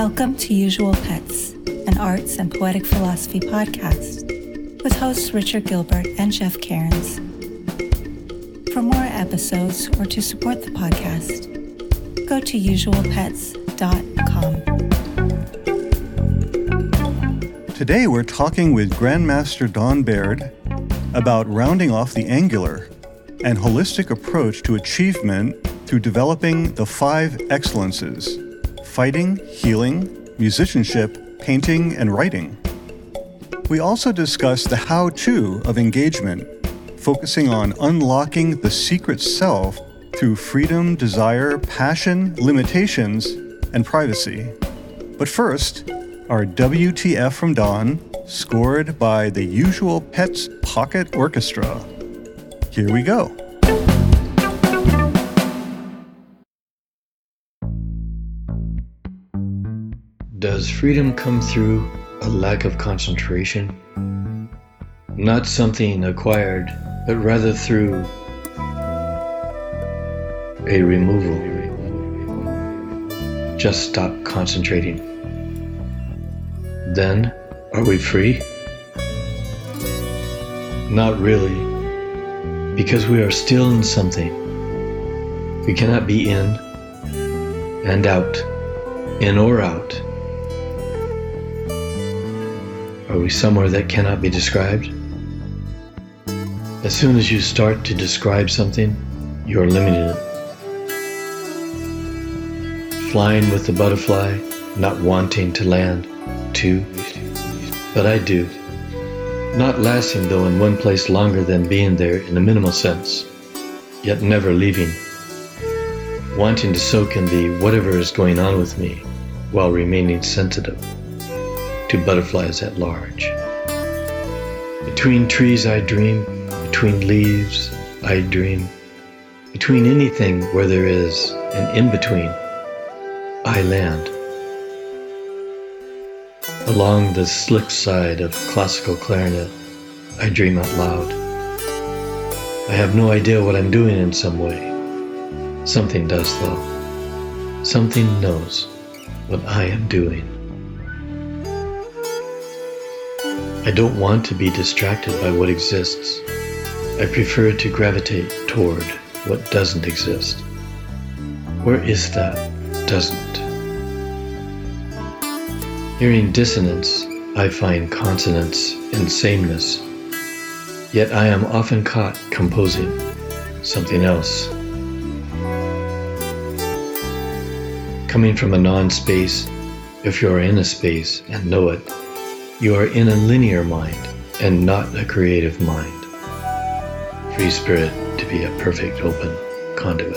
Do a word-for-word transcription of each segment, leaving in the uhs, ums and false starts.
Welcome to Usual Pets, an arts and poetic philosophy podcast with hosts Richard Gilbert and Jeff Cairns. For more episodes or to support the podcast, go to usual pets dot com. Today we're talking with Grandmaster Don Baird about rounding off the angular and holistic approach to achievement through developing the five excellences: fighting, healing, musicianship, painting, and writing. We also discuss the how-to of engagement, focusing on unlocking the secret self through freedom, desire, passion, limitations, and privacy. But first, our W T F from Don, scored by the Usual Pets Pocket Orchestra. Here we go. Does freedom come through a lack of concentration? Not something acquired, but rather through a removal. Just stop concentrating. Then, are we free? Not really, because we are still in something. We cannot be in and out, in or out. Are we somewhere that cannot be described? As soon as you start to describe something, you are limiting it. Flying with the butterfly, not wanting to land, too. But I do. Not lasting though in one place longer than being there in a minimal sense, yet never leaving. Wanting to soak in the whatever is going on with me while remaining sensitive to butterflies at large. Between trees I dream, between leaves I dream, between anything where there is an in-between, I land. Along the slick side of classical clarinet, I dream out loud. I have no idea what I'm doing in some way. Something does though. Something knows what I am doing. I don't want to be distracted by what exists. I prefer to gravitate toward what doesn't exist. Where is that doesn't? Hearing dissonance, I find consonance and sameness. Yet I am often caught composing something else. Coming from a non-space, if you are in a space and know it, you are in a linear mind and not a creative mind. Free spirit to be a perfect open conduit.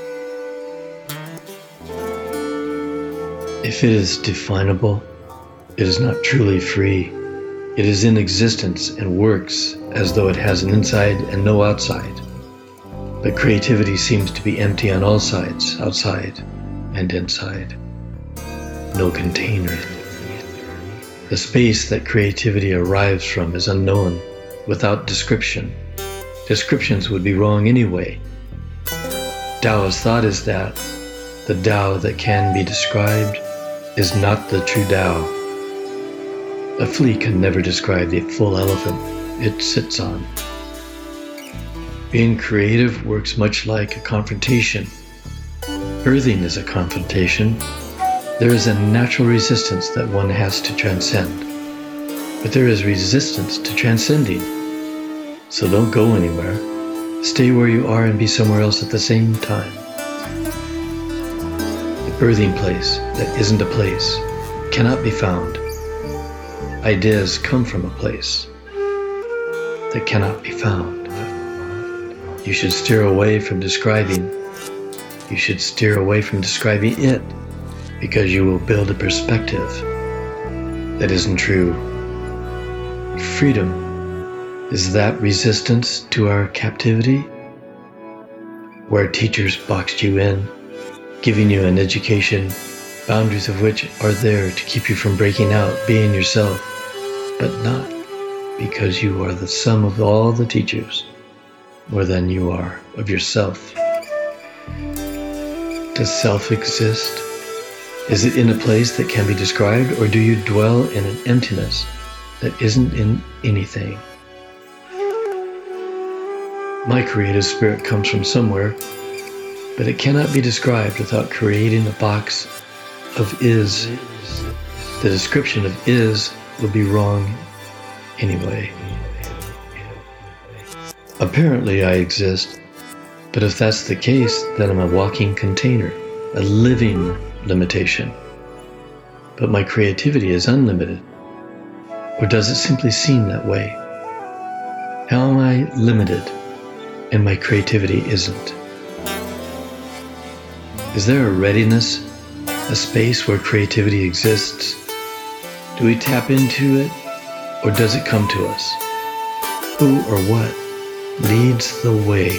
If it is definable, it is not truly free. It is in existence and works as though it has an inside and no outside. But creativity seems to be empty on all sides, outside and inside. No container. The space that creativity arrives from is unknown, without description. Descriptions would be wrong anyway. Taoist thought is that the Tao that can be described is not the true Tao. A flea can never describe the full elephant it sits on. Being creative works much like a confrontation. Birthing is a confrontation. There is a natural resistance that one has to transcend. But there is resistance to transcending. So don't go anywhere. Stay where you are and be somewhere else at the same time. The birthing place that isn't a place cannot be found. Ideas come from a place that cannot be found. You should steer away from describing. You should steer away from describing it, because you will build a perspective that isn't true. Freedom, is that resistance to our captivity? Where teachers boxed you in, giving you an education, boundaries of which are there to keep you from breaking out, being yourself, but not because you are the sum of all the teachers, more than you are of yourself. Does self exist? Is it in a place that can be described, or do you dwell in an emptiness that isn't in anything? My creative spirit comes from somewhere, but it cannot be described without creating a box of is. The description of is would be wrong anyway. Apparently I exist, but if that's the case, then I'm a walking container, a living limitation. But my creativity is unlimited. Or does it simply seem that way? How am I limited and my creativity isn't? Is there a readiness, a space where creativity exists? Do we tap into it, or does it come to us? Who or what leads the way?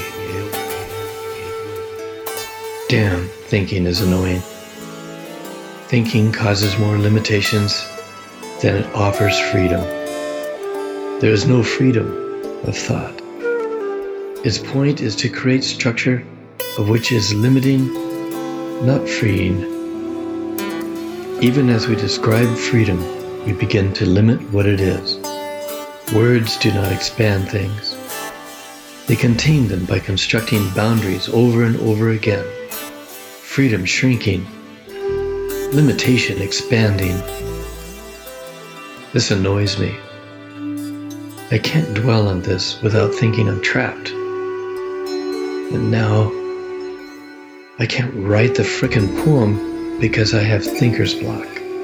Damn, thinking is annoying. Thinking causes more limitations than it offers freedom. There is no freedom of thought. Its point is to create structure of which is limiting, not freeing. Even as we describe freedom, we begin to limit what it is. Words do not expand things. They contain them by constructing boundaries over and over again. Freedom shrinking, limitation expanding. This annoys me. I can't dwell on this without thinking I'm trapped. And now, I can't write the frickin' poem because I have thinker's block.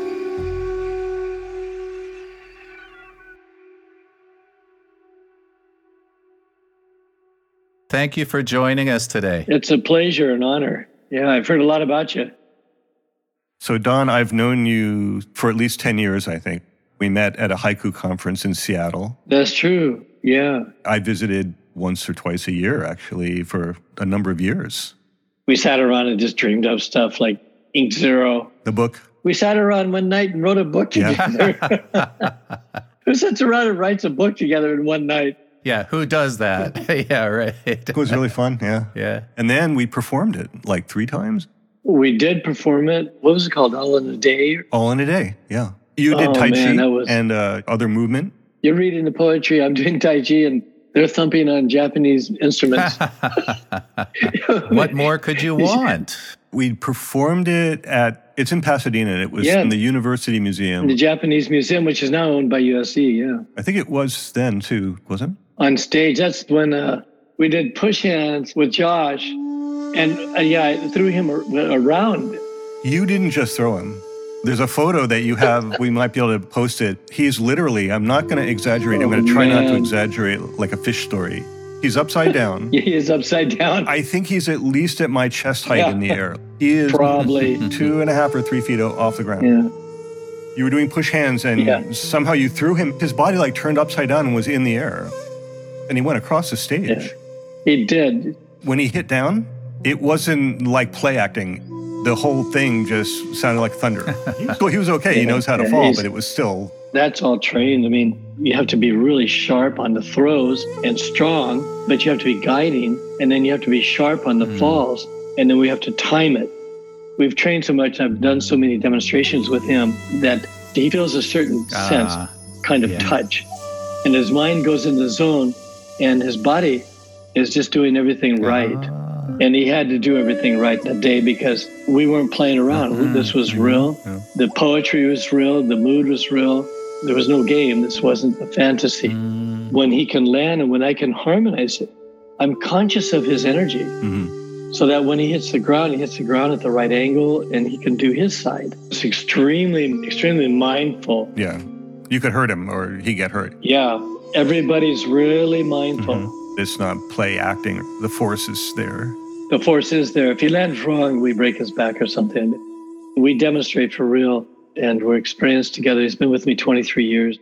Thank you for joining us today. It's a pleasure and honor. Yeah, I've heard a lot about you. So, Don, I've known you for at least ten years, I think. We met at a haiku conference in Seattle. That's true, yeah. I visited once or twice a year, actually, for a number of years. We sat around and just dreamed up stuff like Ink Zero. The book? We sat around one night and wrote a book together. Yeah. Who sits around and writes a book together in one night? Yeah, who does that? Yeah, right. It was really fun, yeah. Yeah. And then we performed it like three times. We did perform it. What was it called? All in a Day? All in a day, yeah. You did Oh, Tai man, Chi that was- and uh, other movement. You're reading the poetry, I'm doing Tai Chi, and they're thumping on Japanese instruments. What more could you want? We performed it at, it's in Pasadena. It was Yeah. in the University Museum. The Japanese Museum, which is now owned by U S C, yeah. I think it was then too, wasn't it? On stage, that's when uh, we did push hands with Josh. And uh, yeah, I threw him ar- around. You didn't just throw him. There's a photo that you have, we might be able to post it. He's literally, I'm not going to exaggerate, I'm Oh, going to try not to man. exaggerate like a fish story. He's upside down. He is upside down. I think he's at least at my chest height Yeah. in the air. He is Probably. two and a half or three feet o- off the ground. Yeah. You were doing push hands and Yeah. somehow you threw him, his body like turned upside down and was in the air. And he went across the stage. Yeah. He did. When he hit down, it wasn't like play acting. The whole thing just sounded like thunder. He was, he was okay. He Yeah. knows how to Yeah, fall, he's- but it was still... That's all trained. I mean, you have to be really sharp on the throws and strong, but you have to be guiding, and then you have to be sharp on the Mm. falls, and then we have to time it. We've trained so much, I've done so many demonstrations with him that he feels a certain Ah, sense, kind of yeah. touch. And his mind goes in the zone, and his body is just doing everything right. Ah. And he had to do everything right that day because we weren't playing around. Mhm. This was real. Yeah. The poetry was real. The mood was real. There was no game. This wasn't a fantasy. Mm. When he can land and when I can harmonize it, I'm conscious of his energy Mhm. so that when he hits the ground, he hits the ground at the right angle and he can do his side. It's extremely, extremely mindful. Yeah. You could hurt him or he'd get hurt. Yeah, everybody's really mindful. Mhm. It's not play acting. The force is there. The force is there. If he lands wrong, we break his back or something. We demonstrate for real, and we're experienced together. He's been with me twenty-three years.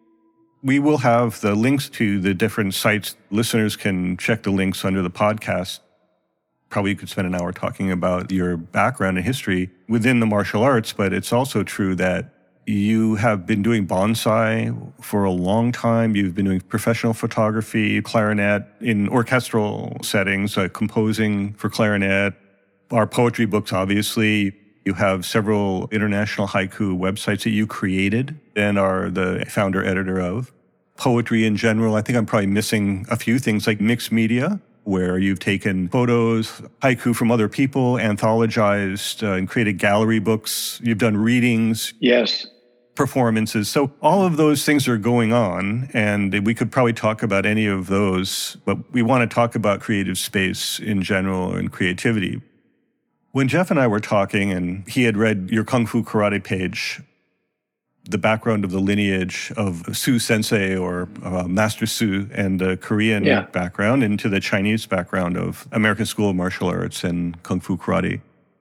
We will have the links to the different sites. Listeners can check the links under the podcast. Probably you could spend an hour talking about your background and history within the martial arts, but it's also true that you have been doing bonsai for a long time. You've been doing professional photography, clarinet in orchestral settings, uh, composing for clarinet, our poetry books, obviously. You have several international haiku websites that you created and are the founder editor of. Poetry in general, I think I'm probably missing a few things like mixed media, where you've taken photos, haiku from other people, anthologized, uh, and created gallery books. You've done readings. Yes. Performances. So all of those things are going on, and we could probably talk about any of those, but we want to talk about creative space in general and creativity. When Jeff and I were talking, and he had read your Kung Fu Karate page, the background of the lineage of Su Sensei or uh, Master Su and the Korean yeah. background into the Chinese background of American School of Martial Arts and Kung Fu Karate.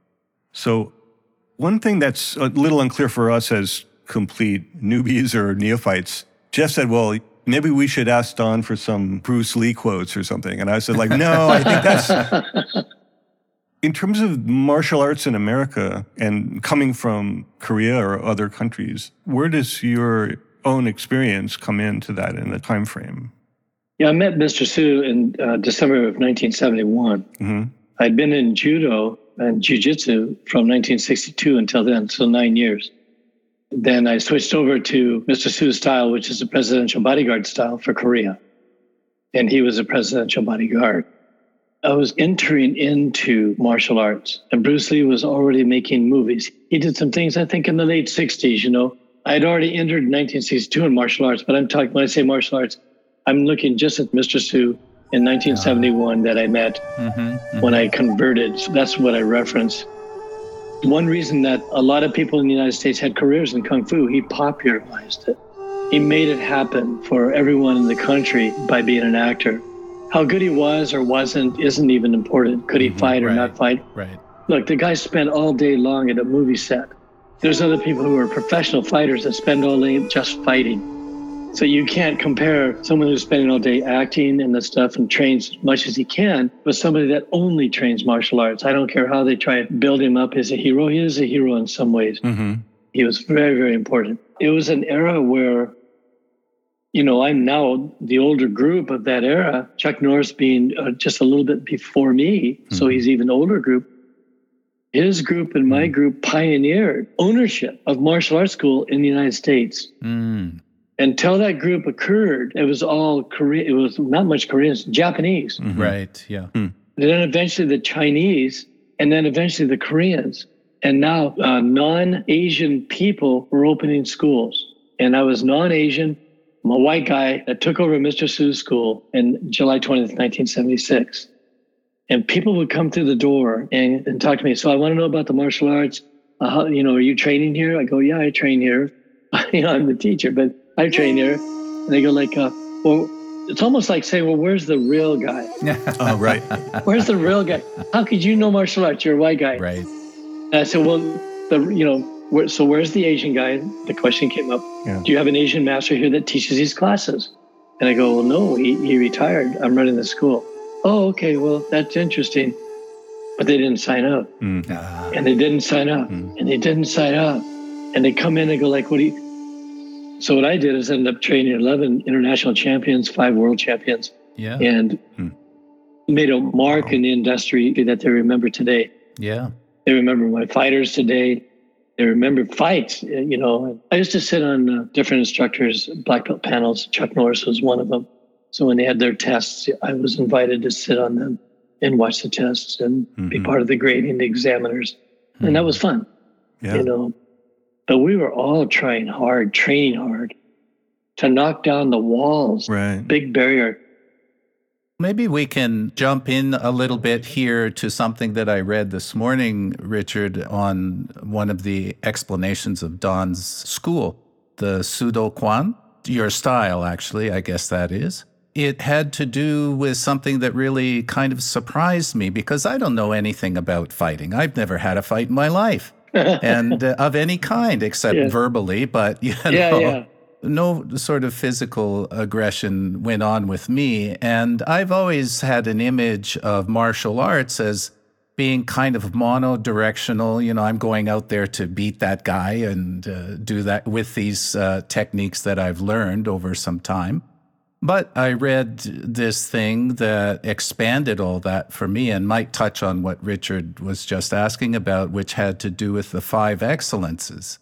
So one thing that's a little unclear for us as complete newbies or neophytes, Jeff said, well, maybe we should ask Don for some Bruce Lee quotes or something. And I said, like, no, I think that's... In terms of martial arts in America and coming from Korea or other countries, where does your own experience come into that in the time frame? Yeah, I met Mister Su in uh, December of nineteen seventy-one. Mm-hmm. I'd been in judo and jiu-jitsu from nineteen sixty-two until then, so nine years. Then I switched over to Mister Su's style, which is a presidential bodyguard style for Korea. And he was a presidential bodyguard. I was entering into martial arts, and Bruce Lee was already making movies. He did some things, I think, in the late sixties, you know. I had already entered in nineteen sixty-two in martial arts, but I'm talking, when I say martial arts, I'm looking just at Mister Su in nineteen seventy-one that I met mm-hmm, mm-hmm. when I converted. So that's what I reference. One reason that a lot of people in the United States had careers in Kung Fu, he popularized it. He made it happen for everyone in the country by being an actor. How good he was or wasn't isn't even important. Could he mm-hmm, fight or right, not fight? Right. Look, the guy spent all day long at a movie set. There's other people who are professional fighters that spend all day just fighting. So you can't compare someone who's spending all day acting and the stuff and trains as much as he can with somebody that only trains martial arts. I don't care how they try to build him up as a hero. He is a hero in some ways. Mm-hmm. He was very, very important. It was an era where, you know, I'm now the older group of that era, Chuck Norris being uh, just a little bit before me, mm-hmm. so he's even older group. His group and my mm. group pioneered ownership of martial arts school in the United States. Mm. Until that group occurred, it was all Korean. It was not much Koreans, Japanese. Mm-hmm. Right, yeah. Mm. And then eventually the Chinese, and then eventually the Koreans. And now uh, non-Asian people were opening schools. And I was non-Asian. I'm a white guy that took over Mister Su's school in July twentieth, nineteen seventy-six. And people would come through the door and, and talk to me. So I want to know about the martial arts. Uh, how, you know, are you training here? I go, yeah, I train here. you know, I'm the teacher, but I train here. And they go like, uh, well, it's almost like saying, well, where's the real guy? Oh, right. Where's the real guy? How could you know martial arts? You're a white guy. Right. And I said, well, the you know, where, so where's the Asian guy? The question came up. Yeah. Do you have an Asian master here that teaches these classes? And I go, well, no, he, he retired. I'm running the school. Oh, okay, well, that's interesting. But they didn't sign up. Mm. Ah. And they didn't sign up. Mm. And they didn't sign up. And they come in and go like, what do you... So what I did is end up training eleven international champions, five world champions. Yeah. And mm. made a mark wow. in the industry that they remember today. Yeah. They remember my fighters today. They remember fights, you know. I used to sit on uh, different instructors' black belt panels. Chuck Norris was one of them. So when they had their tests, I was invited to sit on them and watch the tests and mm-hmm. be part of the grading, the examiners. Mm-hmm. And that was fun, yeah. you know. But we were all trying hard, training hard to knock down the walls, right. big barrier. Maybe we can jump in a little bit here to something that I read this morning, Richard, on one of the explanations of Don's school, the Sudo Kwan, your style, actually, I guess that is. It had to do with something that really kind of surprised me because I don't know anything about fighting. I've never had a fight in my life and uh, of any kind except yeah. verbally, but you know, yeah, yeah. no sort of physical aggression went on with me. And I've always had an image of martial arts as being kind of mono-directional. You know, I'm going out there to beat that guy and uh, do that with these uh, techniques that I've learned over some time. But I read this thing that expanded all that for me and might touch on what Richard was just asking about, which had to do with the five excellences.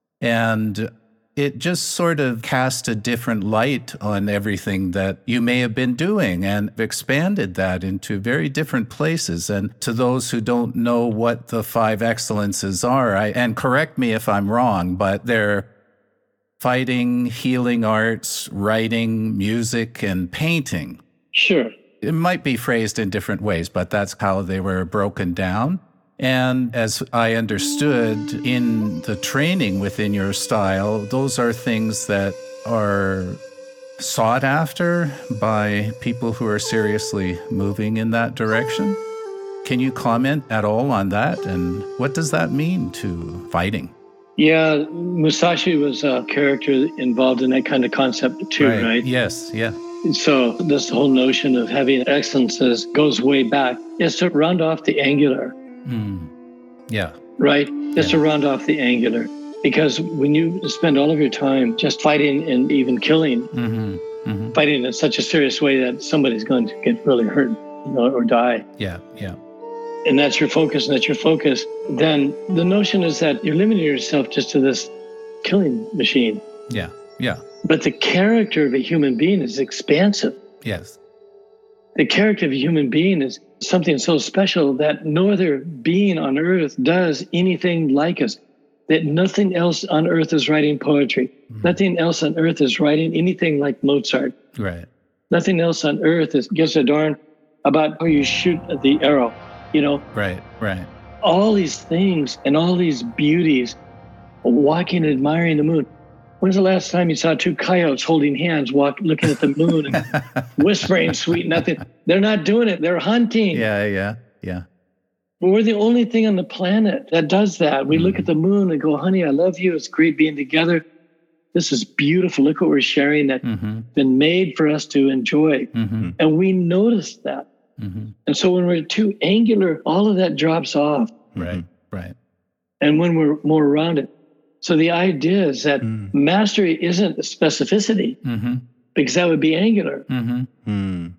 And it just sort of cast a different light on everything that you may have been doing and expanded that into very different places. And to those who don't know what the five excellences are, I, and correct me if I'm wrong, but they're fighting, healing arts, writing, music, and painting. Sure. It might be phrased in different ways, but that's how they were broken down. And as I understood in the training within your style, those are things that are sought after by people who are seriously moving in that direction. Can you comment at all on that? And what does that mean to fighting? Yeah, Musashi was a character involved in that kind of concept too, right? right? Yes, yeah. So this whole notion of having excellences goes way back. It's to round off the angular. Mm. Yeah. Right? It's yeah. to round off the angular. Because when you spend all of your time just fighting and even killing, mm-hmm. Mm-hmm. fighting in such a serious way that somebody's going to get really hurt, you know, or die. Yeah, yeah. And that's your focus, and that's your focus, then the notion is that you're limiting yourself just to this killing machine. Yeah, yeah. But the character of a human being is expansive. Yes. The character of a human being is something so special that no other being on earth does anything like us. That nothing else on earth is writing poetry. Mm. Nothing else on earth is writing anything like Mozart. Right. Nothing else on earth is, gives a darn about how you shoot the arrow. You know, right, right. All these things and all these beauties, walking and admiring the moon. When's the last time you saw two coyotes holding hands, walk, looking at the moon and whispering sweet nothing? They're not doing it. They're hunting. Yeah, yeah, yeah. But we're the only thing on the planet that does that. We mm-hmm. look at the moon and go, honey, I love you. It's great being together. This is beautiful. Look what we're sharing that's mm-hmm. been made for us to enjoy. Mm-hmm. And we notice that. Mm-hmm. And so when we're too angular, all of that drops off. Right, right. And when we're more rounded. So the idea is that mm. mastery isn't specificity, mm-hmm. because that would be angular. Mm-hmm. Mm.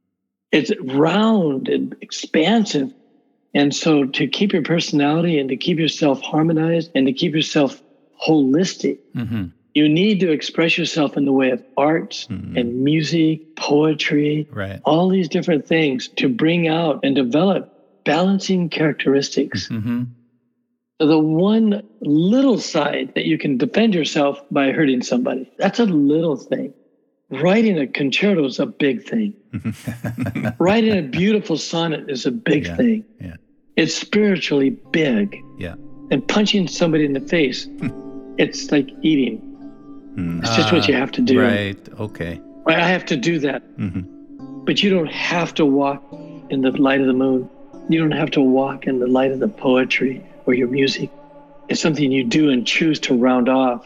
It's round and expansive. And so to keep your personality and to keep yourself harmonized and to keep yourself holistic, mm-hmm. you need to express yourself in the way of arts mm-hmm. and music, poetry, right. all these different things to bring out and develop balancing characteristics. Mm-hmm. So the one little side that you can defend yourself by hurting somebody, that's a little thing. Writing a concerto is a big thing. Writing a beautiful sonnet is a big yeah, thing. Yeah. It's spiritually big. Yeah. And punching somebody in the face, it's like eating. Mm. It's just uh, what you have to do. Right. Okay. Right. I have to do that. Mm-hmm. But you don't have to walk in the light of the moon. You don't have to walk in the light of the poetry or your music. It's something you do and choose to round off.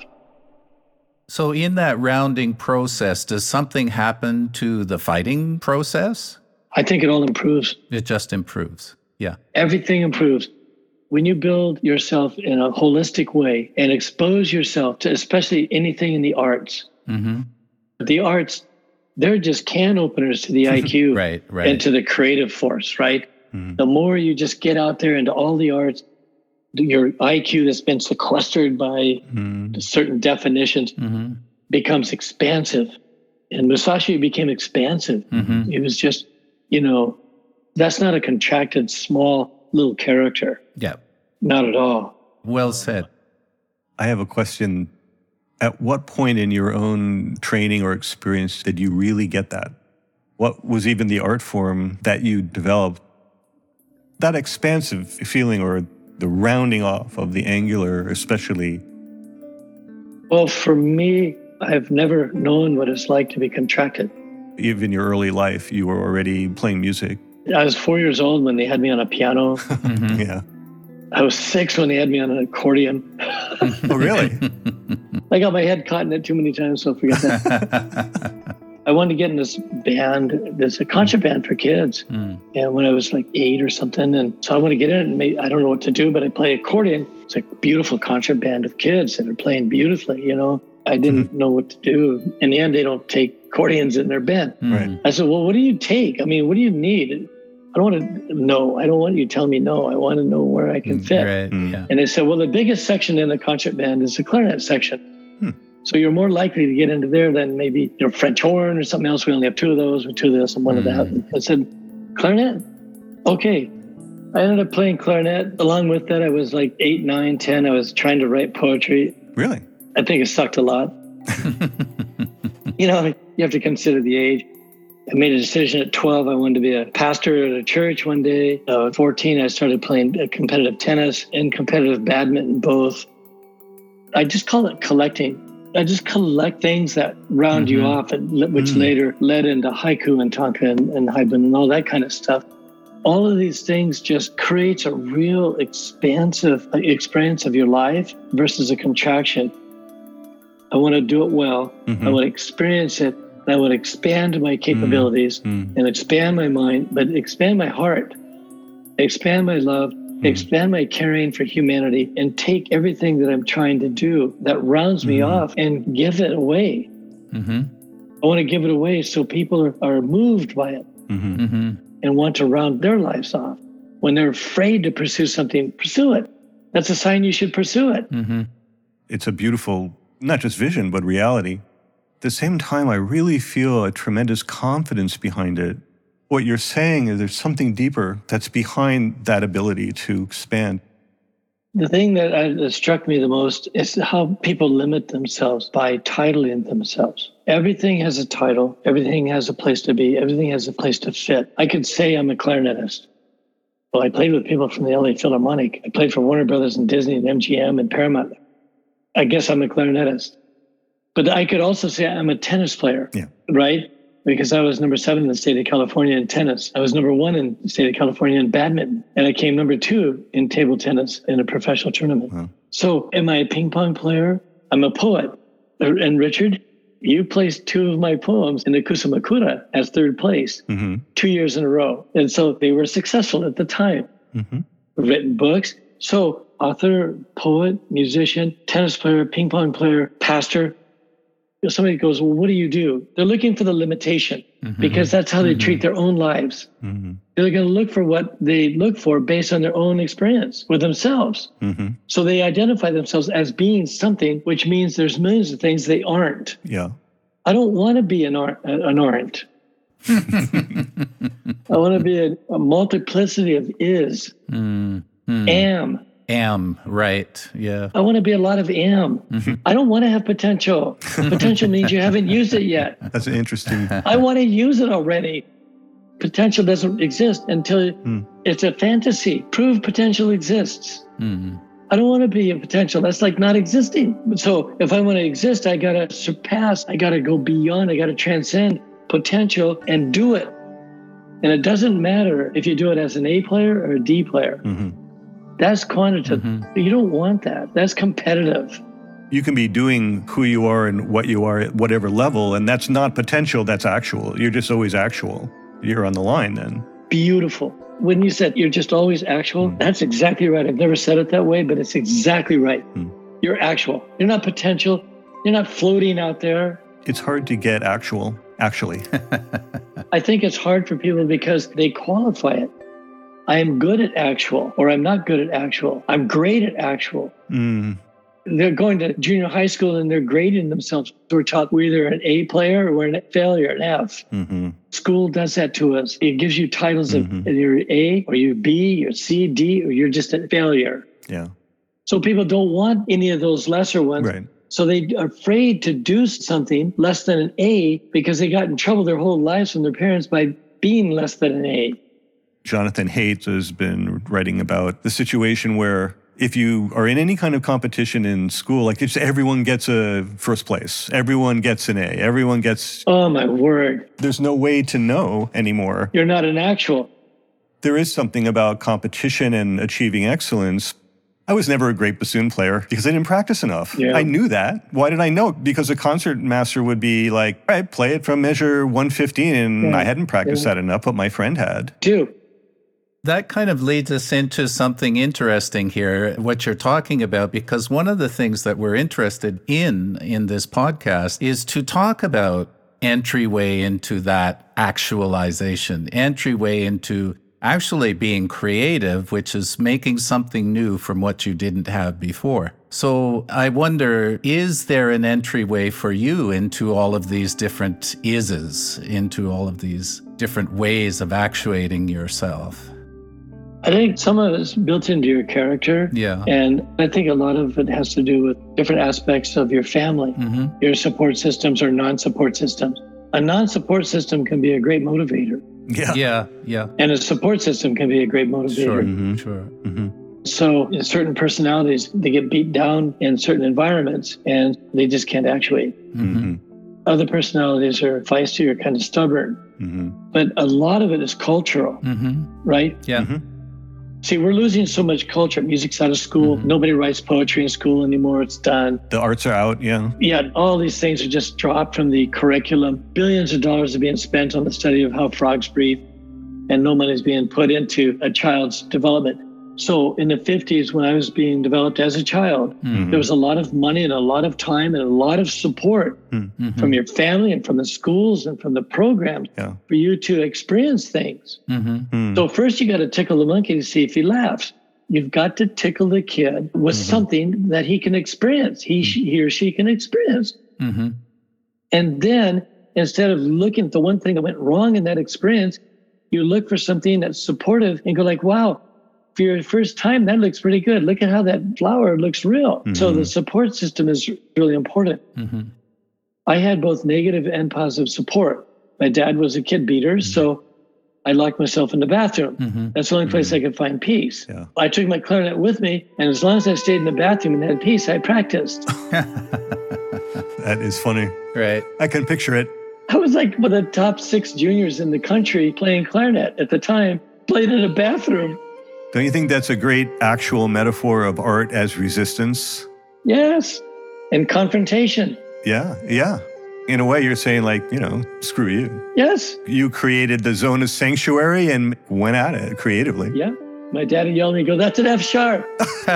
So in that rounding process, does something happen to the fighting process? I think it all improves. It just improves. Yeah. Everything improves. When you build yourself in a holistic way and expose yourself to especially anything in the arts, mm-hmm. the arts, they're just can openers to the I Q right, right. and to the creative force, right? Mm-hmm. The more you just get out there into all the arts, your I Q that's been sequestered by mm-hmm. certain definitions mm-hmm. becomes expansive. And Musashi became expansive. Mm-hmm. It was just, you know, that's not a contracted, small, little character. Yeah. Not at all. Well said. I have a question. At what point in your own training or experience did you really get that? What was even the art form that you developed? That expansive feeling or the rounding off of the angular especially? Well, for me, I've never known what it's like to be contracted. Even in your early life, you were already playing music. I was four years old when they had me on a piano. Mm-hmm. Yeah. I was six when they had me on an accordion. Oh, really? I got my head caught in it too many times, so forget that. I wanted to get in this band. There's a concert band for kids. Mm. And when I was like eight or something, and so I want to get in it, and maybe, I don't know what to do, but I play accordion. It's a beautiful concert band of kids that are playing beautifully, you know. I didn't mm-hmm. know what to do. In the end, they don't take accordions in their bed. Right. I said, well, what do you take? I mean, what do you need? I don't want to know. I don't want you to tell me no. I want to know where I can fit. Right. Yeah. And they said, well, the biggest section in the concert band is the clarinet section. Hmm. So you're more likely to get into there than maybe you know French horn or something else. We only have two of those, or two of this and one Mm. of that. And I said, clarinet? Okay. I ended up playing clarinet. Along with that, I was like eight, nine, ten. I was trying to write poetry. Really? I think it sucked a lot. You know, you have to consider the age. I made a decision at twelve. I wanted to be a pastor at a church one day. Uh, at fourteen, I started playing competitive tennis and competitive badminton both. I just call it collecting. I just collect things that round Mm-hmm. you off, and li- which Mm. later led into haiku and tanka and, and haibun and all that kind of stuff. All of these things just creates a real expansive experience of your life versus a contraction. I want to do it well. Mhm. I want to experience it. I want to expand my capabilities Mm. and expand my mind, but expand my heart, expand my love, expand my caring for humanity, and take everything that I'm trying to do that rounds me Mhm. off and give it away. Mm-hmm. I want to give it away so people are, are moved by it Mhm. Mm-hmm. and want to round their lives off. When they're afraid to pursue something, pursue it. That's a sign you should pursue it. Mm-hmm. It's a beautiful, not just vision, but reality. At the same time, I really feel a tremendous confidence behind it. What you're saying is there's something deeper that's behind that ability to expand. The thing that, I, that struck me the most is how people limit themselves by titling themselves. Everything has a title. Everything has a place to be. Everything has a place to fit. I could say I'm a clarinetist. Well, I played with people from the L A Philharmonic. I played for Warner Brothers and Disney and M G M and Paramount. I guess I'm a clarinetist. But I could also say I'm a tennis player, Yeah. right? Because I was number seven in the state of California in tennis. I was number one in the state of California in badminton. And I came number two in table tennis in a professional tournament. Wow. So am I a ping pong player? I'm a poet. And Richard, you placed two of my poems in the Kusumakura as third place Mm-hmm. two years in a row. And so they were successful at the time. Mm-hmm. Written books. So author, poet, musician, tennis player, ping pong player, pastor. If somebody goes, well, what do you do? They're looking for the limitation Mm-hmm. because that's how they treat their own lives. Mm-hmm. They're going to look for what they look for based on their own experience with themselves. Mm-hmm. So they identify themselves as being something, which means there's millions of things they aren't. Yeah. I don't want to be an, ar- an aren't. I want to be a, a multiplicity of is, Mm-hmm. am. Am, right. Yeah. I want to be a lot of am. Mm-hmm. I don't want to have potential. Potential means you haven't used it yet. That's an interesting. I want to use it already. Potential doesn't exist until Mm. it's a fantasy. Prove potential exists. Mm-hmm. I don't want to be a potential. That's like not existing. So if I want to exist, I got to surpass. I got to go beyond. I got to transcend potential and do it. And it doesn't matter if you do it as an A player or a D player. Mm-hmm. That's quantitative. Mm-hmm. You don't want that. That's competitive. You can be doing who you are and what you are at whatever level, and that's not potential, that's actual. You're just always actual. You're on the line then. Beautiful. When you said you're just always actual, Mm. that's exactly right. I've never said it that way, but it's exactly right. Mm. You're actual. You're not potential. You're not floating out there. It's hard to get actual, actually. I think it's hard for people because they qualify it. I am good at actual, or I'm not good at actual. I'm great at actual. Mm. They're going to junior high school and they're grading themselves. We're taught we're either an A player or we're a failure, an F. Mm-hmm. School does that to us. It gives you titles Mhm. of you're A or you're B, you're C, D, or you're just a failure. Yeah. So people don't want any of those lesser ones. Right. So they are afraid to do something less than an A because they got in trouble their whole lives from their parents by being less than an A. Jonathan Haidt has been writing about the situation where if you are in any kind of competition in school, like it's everyone gets a first place, everyone gets an A, everyone gets, Oh my word. there's no way to know anymore. You're not an actual. There is something about competition and achieving excellence. I was never a great bassoon player because I didn't practice enough. Yeah. I knew that. Why did I know it? Because a concert master would be like, all right, play it from measure one fifteen. And Yeah. I hadn't practiced Yeah. that enough, but my friend had. Do. That kind of leads us into something interesting here, what you're talking about, because one of the things that we're interested in in this podcast is to talk about entryway into that actualization, entryway into actually being creative, which is making something new from what you didn't have before. So I wonder, is there an entryway for you into all of these different ises, into all of these different ways of actuating yourself? I think some of it's built into your character. Yeah. And I think a lot of it has to do with different aspects of your family, mm-hmm. your support systems or non-support systems. A non-support system can be a great motivator. Yeah. Yeah. Yeah. And a support system can be a great motivator. Sure. Mm-hmm. Sure. Mm-hmm. So in certain personalities, they get beat down in certain environments and they just can't actuate. Mm-hmm. Other personalities are feisty or kind of stubborn. Mm-hmm. But a lot of it is cultural, mm-hmm. right? Yeah. Mm-hmm. See, we're losing so much culture. Music's out of school. Mm-hmm. Nobody writes poetry in school anymore. It's done. The arts are out, yeah. Yeah, all these things are just dropped from the curriculum. Billions of dollars are being spent on the study of how frogs breathe, and no money is being put into a child's development. So in the fifties, when I was being developed as a child, mm-hmm. there was a lot of money and a lot of time and a lot of support mm-hmm. from your family and from the schools and from the programs yeah. for you to experience things. Mm-hmm. Mm-hmm. So first you got to tickle the monkey to see if he laughs. You've got to tickle the kid with mm-hmm. something that he can experience, he, mm-hmm. he or she can experience. Mm-hmm. And then instead of looking at the one thing that went wrong in that experience, you look for something that's supportive and go like, wow, for your first time, that looks pretty good. Look at how that flower looks real. Mm-hmm. So the support system is really important. Mm-hmm. I had both negative and positive support. My dad was a kid beater, mm-hmm. so I locked myself in the bathroom. Mm-hmm. That's the only place mm-hmm. I could find peace. Yeah. I took my clarinet with me, and as long as I stayed in the bathroom and had peace, I practiced. That is funny. Right. I can picture it. I was like one of the top six juniors in the country playing clarinet at the time, played in a bathroom. Don't you think that's a great actual metaphor of art as resistance? Yes. And confrontation. Yeah, yeah. In a way, you're saying like, you know, screw you. Yes. You created the zone of sanctuary and went at it creatively. Yeah. My dad would yell at me, go, that's an F sharp.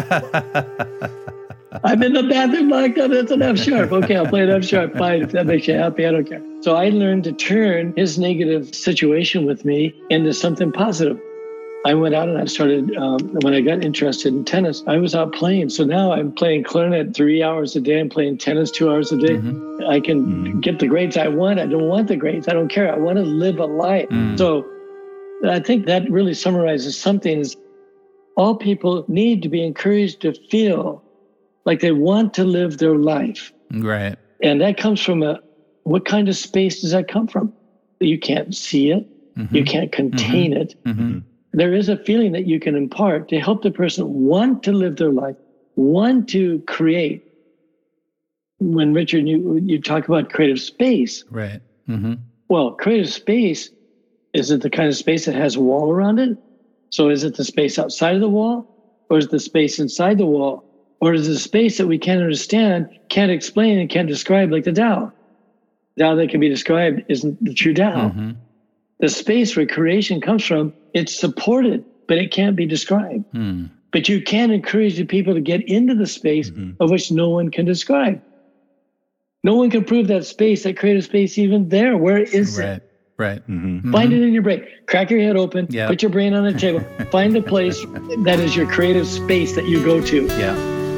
I'm in the bathroom locked up, that's an F sharp. Okay, I'll play an F sharp. Fine, if that makes you happy, I don't care. So I learned to turn his negative situation with me into something positive. I went out and I started, um, when I got interested in tennis, I was out playing. So now I'm playing clarinet three hours a day. I'm playing tennis two hours a day. Mm-hmm. I can mm-hmm. get the grades I want. I don't want the grades. I don't care. I want to live a life. Mm. So I think that really summarizes something is all people need to be encouraged to feel like they want to live their life. Right. And that comes from a, what kind of space does that come from? You can't see it. Mm-hmm. You can't contain mm-hmm. it. Mm-hmm. There is a feeling that you can impart to help the person want to live their life, want to create. When Richard, you you talk about creative space. Right. Mm-hmm. Well, creative space, is it the kind of space that has a wall around it? So is it the space outside of the wall? Or is it the space inside the wall? Or is it the space that we can't understand, can't explain, and can't describe like the Tao? The Tao that can be described isn't the true Tao. Mm-hmm. The space where creation comes from, it's supported, but it can't be described. Mm. But you can encourage the people to get into the space mm-hmm. of which no one can describe. No one can prove that space, that creative space, even there. Where is right. it? Right. Mm-hmm. Find it in your brain. Crack your head open. Yep. Put your brain on the table. Find the place that is your creative space that you go to. Yeah.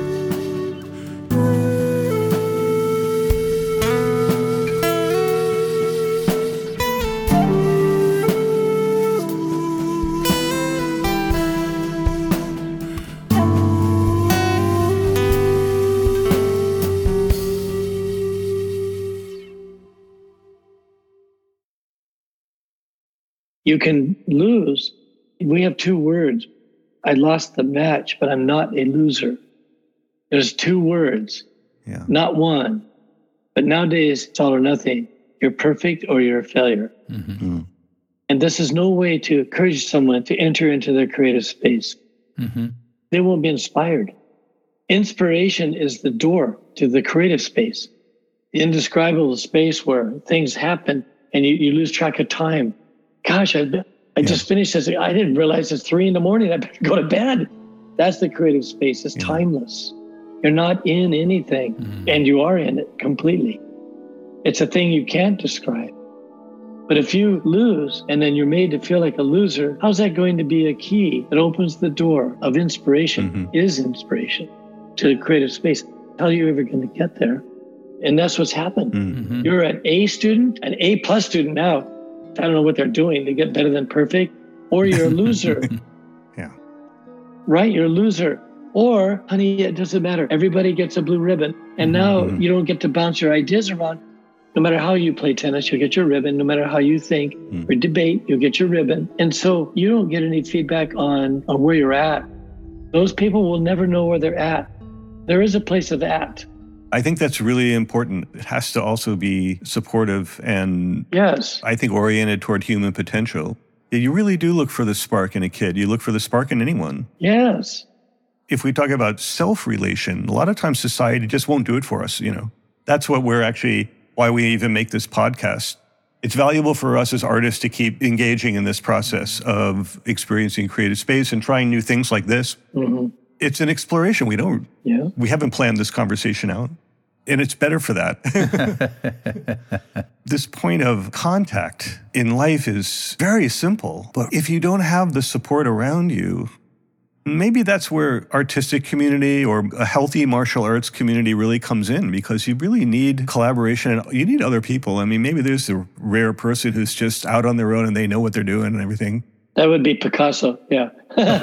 You can lose. We have two words. I lost the match, but I'm not a loser. There's two words, yeah. Not one. But nowadays, it's all or nothing. You're perfect or you're a failure. Mm-hmm. Mm. And this is no way to encourage someone to enter into their creative space. Mm-hmm. They won't be inspired. Inspiration is the door to the creative space, the indescribable space where things happen and you, you lose track of time. Gosh, I, I yeah. just finished this. I didn't realize it's three in the morning. I better go to bed. That's the creative space. It's yeah. timeless. You're not in anything, mm. and you are in it completely. It's a thing you can't describe. But if you lose and then you're made to feel like a loser, how's that going to be a key that opens the door of inspiration, mm-hmm. is inspiration, to the creative space? How are you ever going to get there? And that's what's happened. Mm-hmm. You're an A student, an A plus student now. I don't know what they're doing to get better than perfect. Or you're a loser. Yeah. Right? You're a loser. Or, honey, it doesn't matter. Everybody gets a blue ribbon. And now mm-hmm. you don't get to bounce your ideas around. No matter how you play tennis, you'll get your ribbon. No matter how you think mm. or debate, you'll get your ribbon. And so you don't get any feedback on, on where you're at. Those people will never know where they're at. There is a place of at. I think that's really important. It has to also be supportive and yes, I think oriented toward human potential. You really do look for the spark in a kid. You look for the spark in anyone. Yes. If we talk about self-relation, a lot of times society just won't do it for us, you know. That's what we're actually, why we even make this podcast. It's valuable for us as artists to keep engaging in this process of experiencing creative space and trying new things like this. Mm-hmm. It's an exploration. We don't, yeah. we haven't planned this conversation out. And it's better for that. This point of contact in life is very simple. But if you don't have the support around you, maybe that's where artistic community or a healthy martial arts community really comes in, because you really need collaboration and you need other people. I mean, maybe there's a rare person who's just out on their own and they know what they're doing and everything. That would be Picasso, yeah.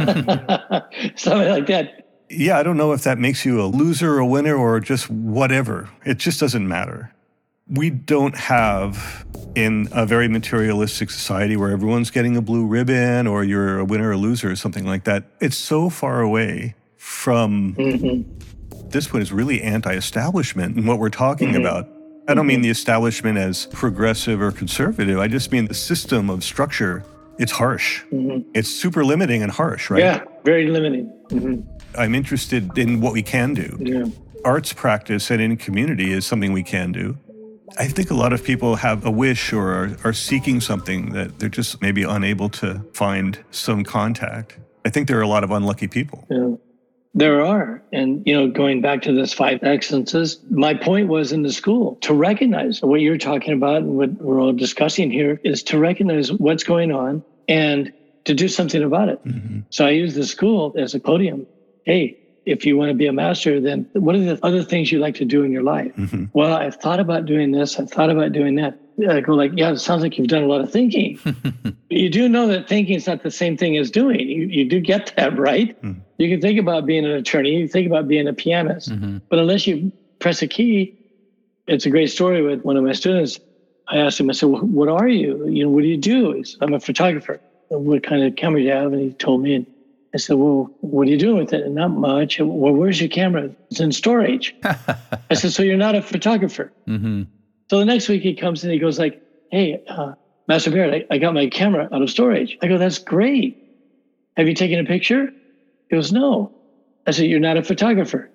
Something like that. Yeah, I don't know if that makes you a loser, a winner, or just whatever. It just doesn't matter. We don't have, in a very materialistic society where everyone's getting a blue ribbon or you're a winner or loser or something like that, it's so far away from, mm-hmm. this one is really anti-establishment and what we're talking mm-hmm. about. I don't mm-hmm. mean the establishment as progressive or conservative. I just mean the system of structure. It's harsh. Mm-hmm. It's super limiting and harsh, right? Yeah, very limiting. Mm-hmm. I'm interested in what we can do. Yeah. Arts practice and in community is something we can do. I think a lot of people have a wish or are, are seeking something that they're just maybe unable to find some contact. I think there are a lot of unlucky people. Yeah. There are. And, you know, going back to this five excellences, my point was in the school to recognize what you're talking about and what we're all discussing here is to recognize what's going on and to do something about it. Mm-hmm. So I use the school as a podium. Hey, if you want to be a master, then what are the other things you like to do in your life? Mm-hmm. Well, I've thought about doing this. I've thought about doing that. I go like, yeah, it sounds like you've done a lot of thinking. You do know that thinking is not the same thing as doing. You, you do get that, right? Mm-hmm. You can think about being an attorney. You think about being a pianist. Mm-hmm. But unless you press a key, it's a great story with one of my students. I asked him, I said, well, what are you? You know, what do you do? He said, I'm a photographer. What kind of camera do you have? And he told me. And I said, well, what are you doing with it? Not much. Well, where's your camera? It's in storage. I said, so you're not a photographer. Mm-hmm. So the next week he comes and he goes like, hey, uh, Master Baird, I, I got my camera out of storage. I go, that's great. Have you taken a picture? He goes, no. I said, you're not a photographer.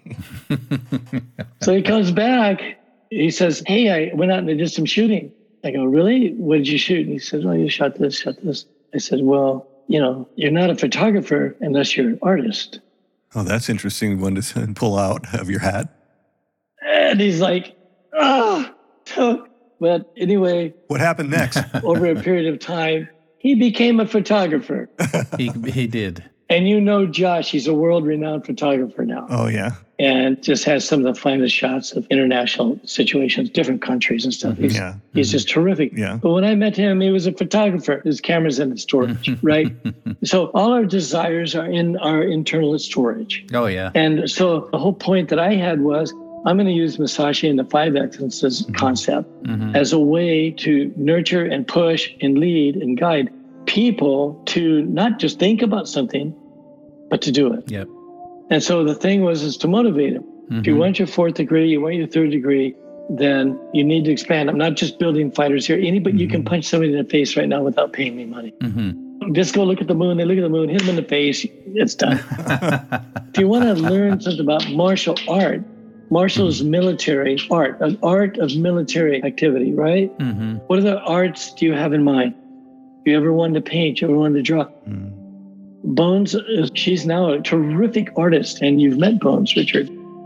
So he comes back. He says, hey, I went out and I did some shooting. I go, really? What did you shoot? And he said, oh, you shot this, shot this. I said, well, you know, you're not a photographer unless you're an artist. Oh, that's interesting one to pull out of your hat. And he's like, ah. Oh. But anyway. What happened next? Over a period of time, he became a photographer. he, he did. And you know Josh, he's a world-renowned photographer now. Oh, yeah. And just has some of the finest shots of international situations, different countries and stuff. He's, yeah. he's mm-hmm. just terrific. Yeah. But when I met him, he was a photographer. His camera's in the storage, right? So all our desires are in our internal storage. Oh, yeah. And so the whole point that I had was, I'm going to use Musashi and the five excellences mm-hmm. concept mm-hmm. as a way to nurture and push and lead and guide people to not just think about something, but to do it. Yep. And so the thing was is to motivate them. Mm-hmm. If you want your fourth degree, you want your third degree, then you need to expand. I'm not just building fighters here. Anybody, mm-hmm. you can punch somebody in the face right now without paying me money. Mm-hmm. Just go look at the moon. They look at the moon, hit them in the face. It's done. If you want to learn something about martial art, martial is military art, an art of military activity, right? Mm-hmm. What other arts do you have in mind? You ever wanted to paint? You ever wanted to draw? Mm. Bones, she's now a terrific artist, and you've met Bones, Richard.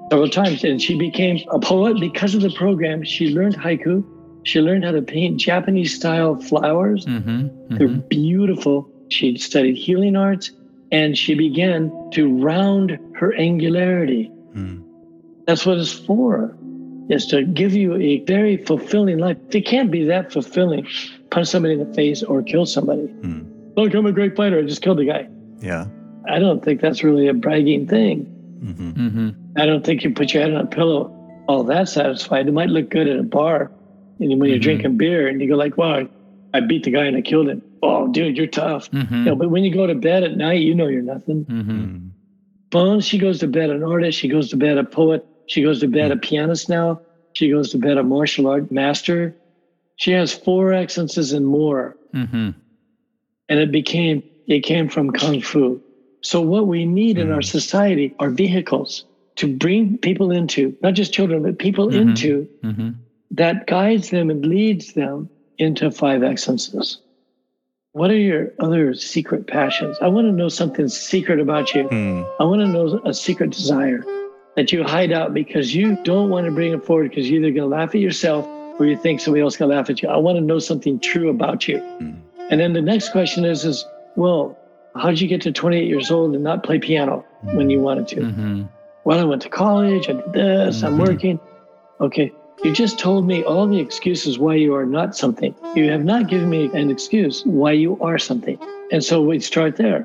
several times. And she became a poet because of the program. She learned haiku. She learned how to paint Japanese-style flowers. Mm-hmm, mm-hmm. They're beautiful. She studied healing arts, and she began to round her angularity. Mm. That's what it's for, is to give you a very fulfilling life. It can't be that fulfilling. Punch somebody in the face or kill somebody. Mm. Look, I'm a great fighter. I just killed a guy. Yeah. I don't think that's really a bragging thing. Mm-hmm. Mm-hmm. I don't think you put your head on a pillow all that satisfied. It might look good at a bar, and when you're mm-hmm. drinking beer, and you go like, "Wow, I beat the guy and I killed him." Oh, dude, you're tough. Mm-hmm. You know, but when you go to bed at night, you know you're nothing. Mm-hmm. Bones, she goes to bed an artist. She goes to bed a poet. She goes to bed mm-hmm. a pianist now. She goes to bed a martial art master. She has four excellences and more. Mm-hmm. And it became, it came from Kung Fu. So what we need mm-hmm. in our society are vehicles to bring people into, not just children, but people mm-hmm. into mm-hmm. that guides them and leads them into five excellences. What are your other secret passions? I want to know something secret about you. Mm. I want to know a secret desire that you hide out because you don't want to bring it forward because you're either going to laugh at yourself or you think somebody else is going to laugh at you. I want to know something true about you. Mm. And then the next question is, is, well, how did you get to twenty-eight years old and not play piano mm. when you wanted to? Mm-hmm. Well, I went to college, I did this, mm-hmm. I'm working. Okay. You just told me all the excuses why you are not something. You have not given me an excuse why you are something. And so we start there.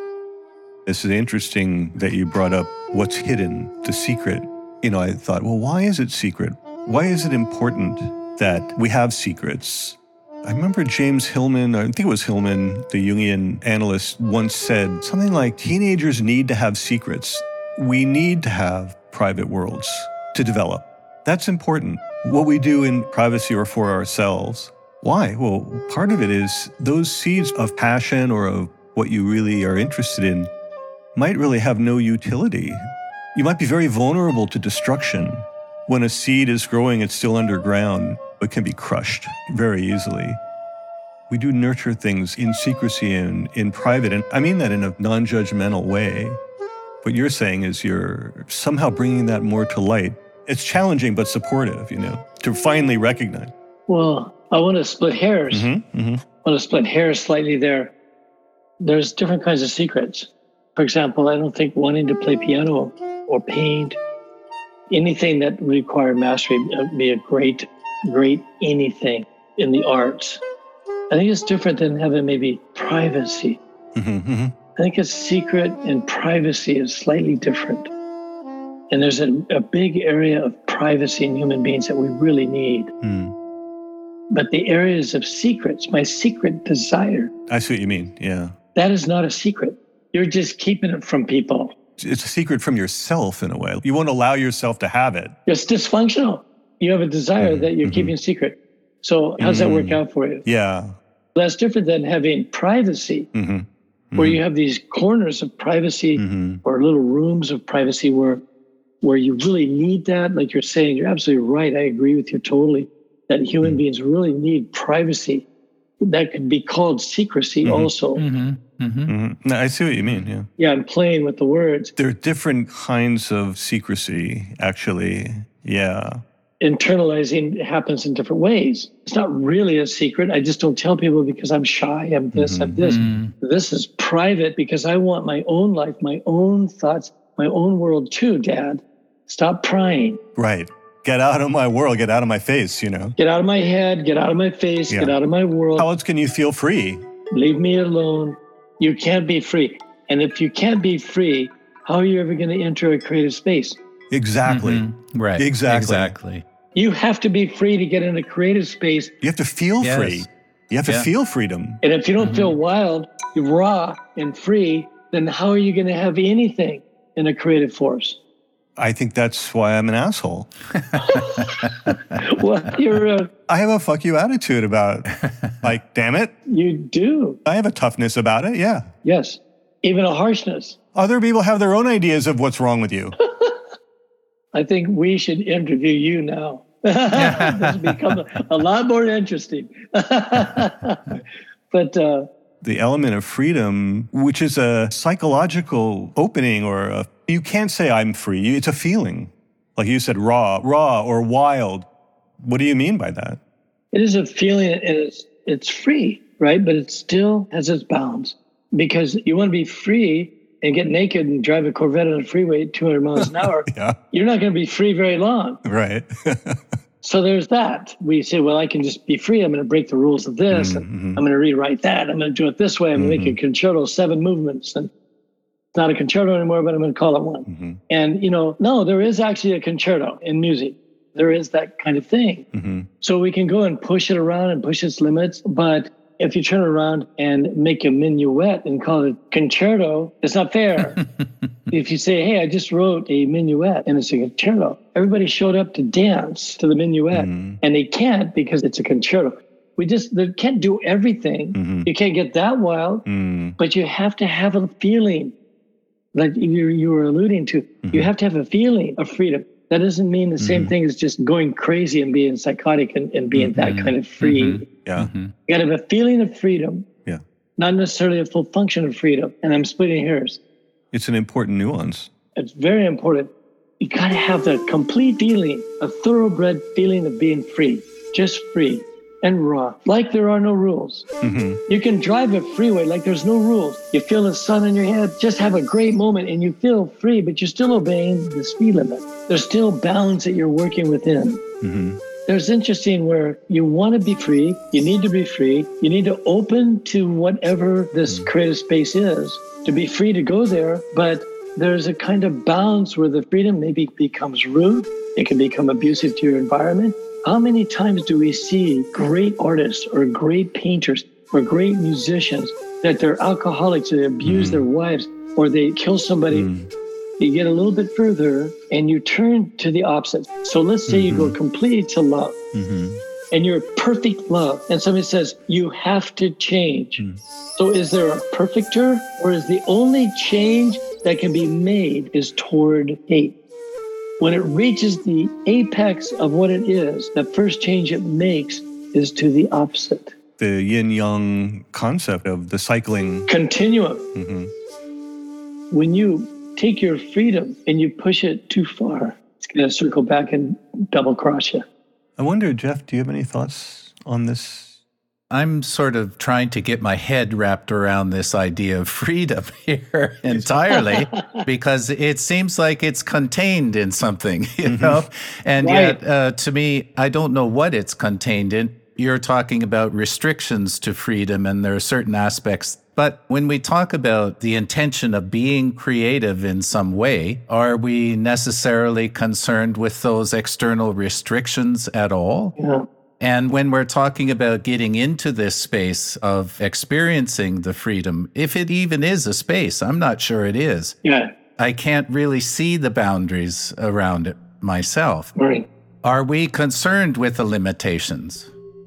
This is interesting that you brought up what's hidden, the secret. You know, I thought, well, why is it secret? Why is it important that we have secrets? I remember James Hillman, I think it was Hillman, the Jungian analyst, once said something like, teenagers need to have secrets. We need to have private worlds to develop. That's important. What we do in privacy or for ourselves. Why? Well, part of it is those seeds of passion or of what you really are interested in might really have no utility. You might be very vulnerable to destruction. When a seed is growing, it's still underground. It can be crushed very easily. We do nurture things in secrecy and in private, and I mean that in a non-judgmental way. What you're saying is you're somehow bringing that more to light. It's challenging but supportive, you know, to finally recognize. Well, I want to split hairs. Mm-hmm, mm-hmm. I want to split hairs slightly there. There's different kinds of secrets. For example, I don't think wanting to play piano or paint, anything that required mastery would be a great, great anything in the arts. I think it's different than having maybe privacy. Mm-hmm, mm-hmm. I think a secret and privacy is slightly different. And there's a, a big area of privacy in human beings that we really need. Mm. But the areas of secrets, my secret desire. I see what you mean, yeah. That is not a secret. You're just keeping it from people. It's a secret from yourself in a way. You won't allow yourself to have it. It's dysfunctional. You have a desire mm-hmm. that you're mm-hmm. keeping secret. So how does mm-hmm. that work out for you? Yeah. That's different than having privacy, mm-hmm. Mm-hmm. where you have these corners of privacy mm-hmm. or little rooms of privacy where where you really need that. Like you're saying, you're absolutely right. I agree with you totally that human mm-hmm. beings really need privacy. That could be called secrecy mm-hmm. also. Mm-hmm. Mm-hmm. Mm-hmm. No, I see what you mean, yeah. Yeah, I'm playing with the words. There are different kinds of secrecy, actually, yeah. Internalizing happens in different ways. It's not really a secret. I just don't tell people because I'm shy, I'm this, mm-hmm. I'm this. Mm-hmm. This is private because I want my own life, my own thoughts, my own world too, Dad. Stop prying. Right. Get out of my world. Get out of my face, you know. Get out of my head. Get out of my face. Yeah. Get out of my world. How else can you feel free? Leave me alone. You can't be free. And if you can't be free, how are you ever going to enter a creative space? Exactly. Mm-hmm. Right. Exactly. Exactly. You have to be free to get in a creative space. You have to feel yes. free. You have to yeah. feel freedom. And if you don't mm-hmm. feel wild, raw, and free, then how are you going to have anything in a creative force? I think that's why I'm an asshole. Well, you're a, I have a fuck you attitude about, like, damn it. You do. I have a toughness about it, yeah. Yes. Even a harshness. Other people have their own ideas of what's wrong with you. I think we should interview you now. This has become a, a lot more interesting. But uh, the element of freedom, which is a psychological opening or a, you can't say I'm free. It's a feeling. Like you said, raw, raw or wild. What do you mean by that? It is a feeling, and it's, it's free, right? But it still has its bounds, because you want to be free and get naked and drive a Corvette on a freeway at two hundred miles an hour. Yeah. You're not going to be free very long. Right. So there's that. We say, well, I can just be free. I'm going to break the rules of this. Mm-hmm. And I'm going to rewrite that. I'm going to do it this way. I'm going to mm-hmm. make a concerto, seven movements. And it's not a concerto anymore, but I'm going to call it one. Mm-hmm. And, you know, no, there is actually a concerto in music. There is that kind of thing. Mm-hmm. So we can go and push it around and push its limits. But if you turn around and make a minuet and call it concerto, it's not fair. If you say, hey, I just wrote a minuet and it's a concerto, everybody showed up to dance to the minuet, mm-hmm. and they can't because it's a concerto. We just they can't do everything. Mm-hmm. You can't get that wild, mm-hmm. but you have to have a feeling, like you, you were alluding to. Mm-hmm. You have to have a feeling of freedom. That doesn't mean the same mm-hmm. thing as just going crazy and being psychotic and, and being mm-hmm. that kind of free. Mm-hmm. Yeah. Mm-hmm. You got to have a feeling of freedom, yeah, not necessarily a full function of freedom. And I'm splitting hairs. It's an important nuance. It's very important. You got to have the complete feeling, a thoroughbred feeling of being free, just free and raw, like there are no rules. Mm-hmm. You can drive a freeway like there's no rules. You feel the sun on your head, just have a great moment and you feel free, but you're still obeying the speed limit. There's still bounds that you're working within. Mm-hmm. There's interesting where you want to be free, you need to be free, you need to open to whatever this mm-hmm. creative space is, to be free to go there, but there's a kind of bounds where the freedom maybe becomes rude, it can become abusive to your environment. How many times do we see great artists or great painters or great musicians that they're alcoholics, they abuse mm. their wives, or they kill somebody? Mm. You get a little bit further and you turn to the opposite. So let's say mm-hmm. you go completely to love mm-hmm. and you're perfect love. And somebody says, you have to change. Mm. So is there a perfecter, or is the only change that can be made is toward hate? When it reaches the apex of what it is, the first change it makes is to the opposite. The yin-yang concept of the cycling continuum. Mm-hmm. When you take your freedom and you push it too far, it's going to circle back and double cross you. I wonder, Jeff, do you have any thoughts on this? I'm sort of trying to get my head wrapped around this idea of freedom here entirely, because it seems like it's contained in something, you mm-hmm. know? And right. yet, uh, to me, I don't know what it's contained in. You're talking about restrictions to freedom, and there are certain aspects. But when we talk about the intention of being creative in some way, are we necessarily concerned with those external restrictions at all? Yeah. And when we're talking about getting into this space of experiencing the freedom, if it even is a space, I'm not sure it is. Yeah. I can't really see the boundaries around it myself. Right. Are we concerned with the limitations?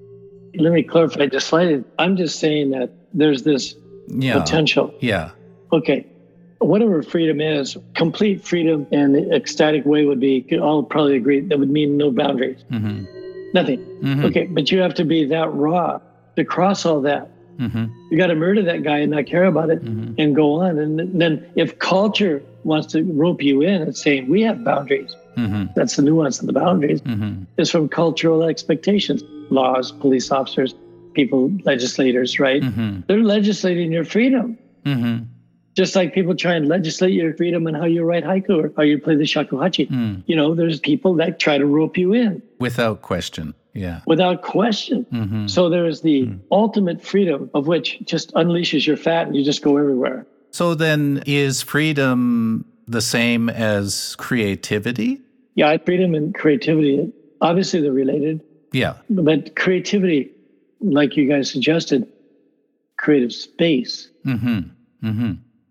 Let me clarify just slightly. I'm just saying that there's this yeah. potential. Yeah. Okay. Whatever freedom is, complete freedom and the ecstatic way would be, I'll probably agree, that would mean no boundaries. Mm-hmm. Nothing. Mm-hmm. Okay, but you have to be that raw to cross all that. Mm-hmm. You got to murder that guy and not care about it mm-hmm. and go on. And then if culture wants to rope you in and saying, we have boundaries, mm-hmm. that's the nuance of the boundaries, mm-hmm. is from cultural expectations. Laws, police officers, people, legislators, right? Mm-hmm. They're legislating your freedom. Mm-hmm. Just like people try and legislate your freedom and how you write haiku or how you play the shakuhachi. Mm. You know, there's people that try to rope you in. Without question, yeah. Without question. Mm-hmm. So there's the mm. ultimate freedom of which just unleashes your fat and you just go everywhere. So then is freedom the same as creativity? Yeah, freedom and creativity, obviously they're related. Yeah. But creativity, like you guys suggested, creative space. Mm-hmm. Mm-hmm.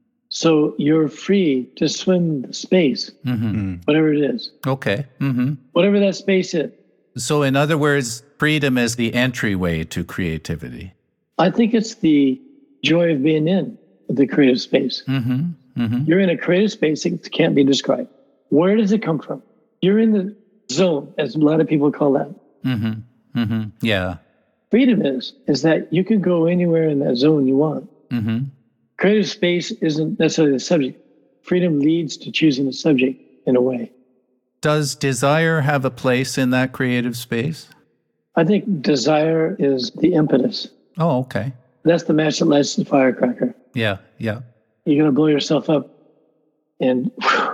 So you're free to swim the space, mm-hmm. whatever it is. Okay. Mm-hmm. Whatever that space is. So in other words, freedom is the entryway to creativity. I think it's the joy of being in the creative space. Mm-hmm. Mm-hmm. You're in a creative space that can't be described. Where does it come from? You're in the zone, as a lot of people call that. Mm-hmm. Mm-hmm. Yeah. Freedom is, is that you can go anywhere in that zone you want. Mm-hmm. Creative space isn't necessarily the subject. Freedom leads to choosing the subject in a way. Does desire have a place in that creative space? I think desire is the impetus. Oh, okay. That's the match that lights the firecracker. Yeah, yeah. You're going to blow yourself up and,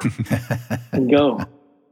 and go,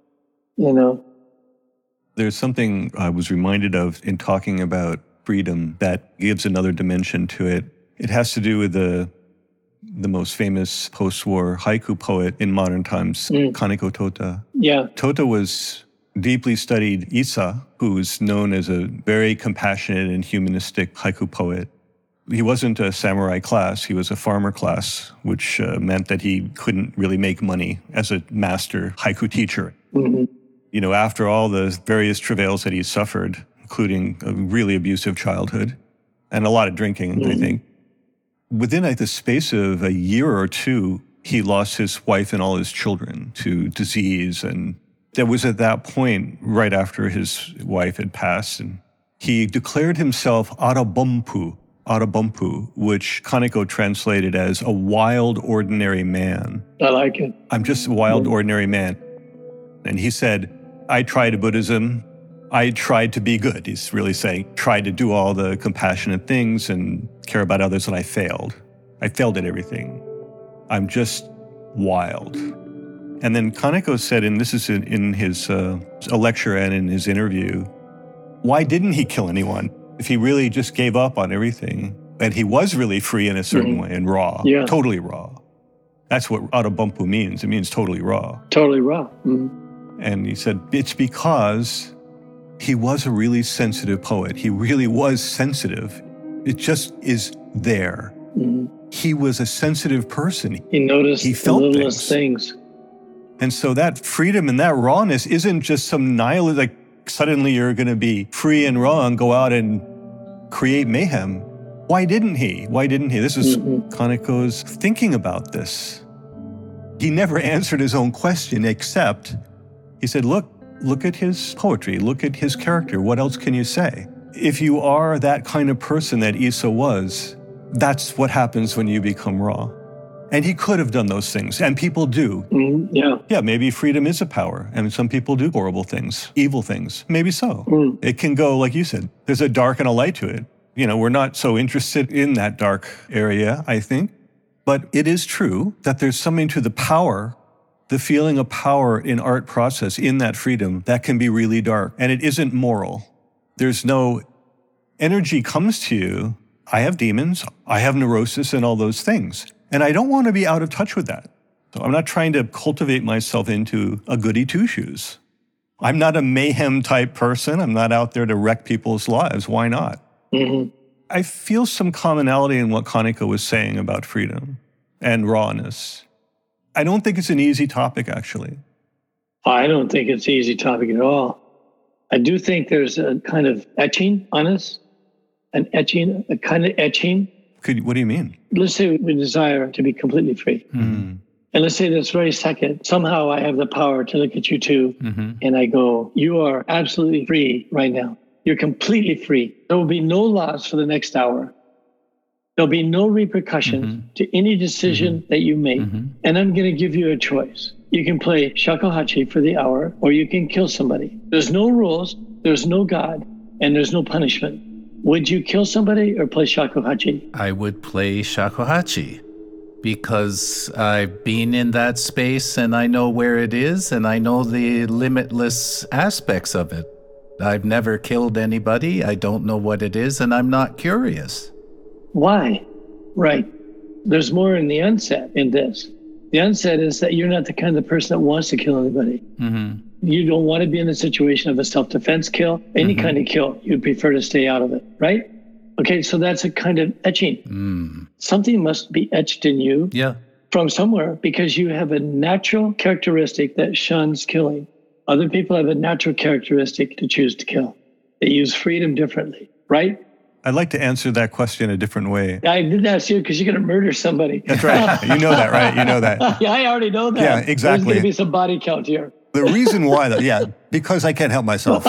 you know. There's something I was reminded of in talking about freedom that gives another dimension to it. It has to do with the the most famous post-war haiku poet in modern times, mm. Kaneko Tota. Yeah. Tota was deeply studied Issa, who's known as a very compassionate and humanistic haiku poet. He wasn't a samurai class, he was a farmer class, which uh, meant that he couldn't really make money as a master haiku teacher. Mm-hmm. You know, after all the various travails that he suffered, including a really abusive childhood and a lot of drinking, mm-hmm. I think, within like, the space of a year or two, he lost his wife and all his children to disease. And that was at that point, right after his wife had passed, and he declared himself Arabompu, Arabompu, which Kaneko translated as a wild, ordinary man. I like it. I'm just a wild, mm-hmm. ordinary man. And he said, I tried Buddhism. I tried to be good. He's really saying, tried to do all the compassionate things and care about others, and I failed. I failed at everything. I'm just wild. And then Kaneko said, and this is in, in his uh, a lecture and in his interview, why didn't he kill anyone? If he really just gave up on everything, and he was really free in a certain mm-hmm. way and raw, yeah. totally raw. That's what Arabompu means. It means totally raw. Totally raw. Mm-hmm. And he said, it's because he was a really sensitive poet. He really was sensitive. It just is there. Mm-hmm. He was a sensitive person. He noticed he felt the littlest things. things. And so that freedom and that rawness isn't just some nihilist, like suddenly you're going to be free and raw and go out and create mayhem. Why didn't he? Why didn't he? This is mm-hmm. Kaneko's thinking about this. He never answered his own question, except he said, look, look at his poetry, look at his character. What else can you say? If you are that kind of person that Issa was, that's what happens when you become raw. And he could have done those things, and people do. Mm, yeah. Yeah, maybe freedom is a power, and some people do horrible things, evil things. Maybe so. Mm. It can go, like you said, there's a dark and a light to it. You know, we're not so interested in that dark area, I think. But it is true that there's something to the power, the feeling of power in art process, in that freedom, that can be really dark. And it isn't moral. There's no energy comes to you. I have demons, I have neurosis and all those things. And I don't want to be out of touch with that. So I'm not trying to cultivate myself into a goody two-shoes. I'm not a mayhem type person. I'm not out there to wreck people's lives. Why not? Mm-hmm. I feel some commonality in what Kaneko was saying about freedom and rawness. I don't think it's an easy topic, actually. I don't think it's an easy topic at all. I do think there's a kind of etching on us, an etching, a kind of etching. Could, what do you mean? Let's say we desire to be completely free. Mm. And let's say this very second, somehow I have the power to look at you two mm-hmm. and I go, you are absolutely free right now. You're completely free. There will be no laws for the next hour. There'll be no repercussions mm-hmm. to any decision mm-hmm. that you make. Mm-hmm. And I'm going to give you a choice. You can play shakuhachi for the hour, or you can kill somebody. There's no rules, there's no God, and there's no punishment. Would you kill somebody or play shakuhachi? I would play shakuhachi because I've been in that space and I know where it is and I know the limitless aspects of it. I've never killed anybody. I don't know what it is and I'm not curious. Why? Right. There's more in the onset in this. The onset is that you're not the kind of person that wants to kill anybody. Mm-hmm. You don't want to be in a situation of a self-defense kill, any mm-hmm. kind of kill. You'd prefer to stay out of it, right? Okay, so that's a kind of etching. Mm. Something must be etched in you yeah. from somewhere because you have a natural characteristic that shuns killing. Other people have a natural characteristic to choose to kill. They use freedom differently, right? I'd like to answer that question a different way. I did ask you because you're going to murder somebody. That's right. You know that, right? You know that. Yeah, I already know that. Yeah, exactly. There's going to be some body count here. The reason why, though, yeah, because I can't help myself.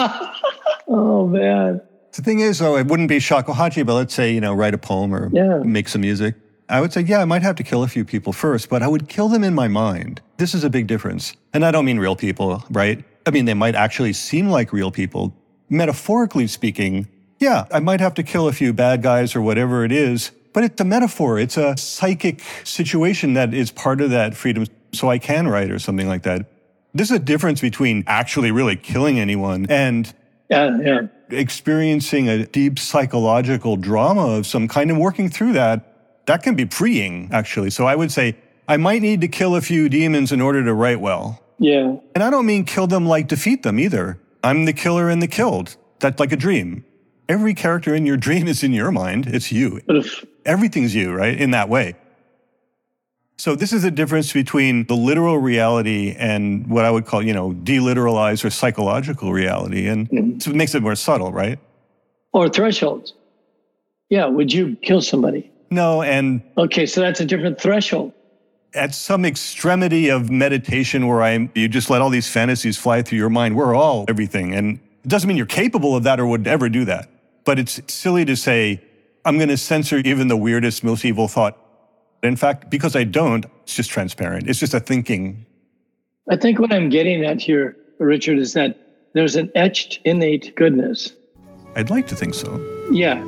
Oh, man. The thing is, though, it wouldn't be shakuhachi, but let's say, you know, write a poem or yeah. make some music. I would say, yeah, I might have to kill a few people first, but I would kill them in my mind. This is a big difference. And I don't mean real people, right? I mean, they might actually seem like real people. Metaphorically speaking, yeah, I might have to kill a few bad guys or whatever it is, but it's a metaphor. It's a psychic situation that is part of that freedom, so I can write or something like that. There's a difference between actually really killing anyone and yeah, yeah. experiencing a deep psychological drama of some kind and working through that. That can be freeing, actually. So I would say I might need to kill a few demons in order to write well. Yeah. And I don't mean kill them like defeat them either. I'm the killer and the killed. That's like a dream. Every character in your dream is in your mind. It's you. But if, Everything's you, right? In that way. So this is the difference between the literal reality and what I would call, you know, deliteralized or psychological reality. And mm-hmm. so it makes it more subtle, right? Or thresholds. Yeah, would you kill somebody? No, and... Okay, so that's a different threshold. At some extremity of meditation where I, you just let all these fantasies fly through your mind, we're all everything. And it doesn't mean you're capable of that or would ever do that. But it's silly to say, I'm going to censor even the weirdest, most evil thought. In fact, because I don't, it's just transparent. It's just a thinking. I think what I'm getting at here, Richard, is that there's an etched innate goodness. I'd like to think so. Yeah.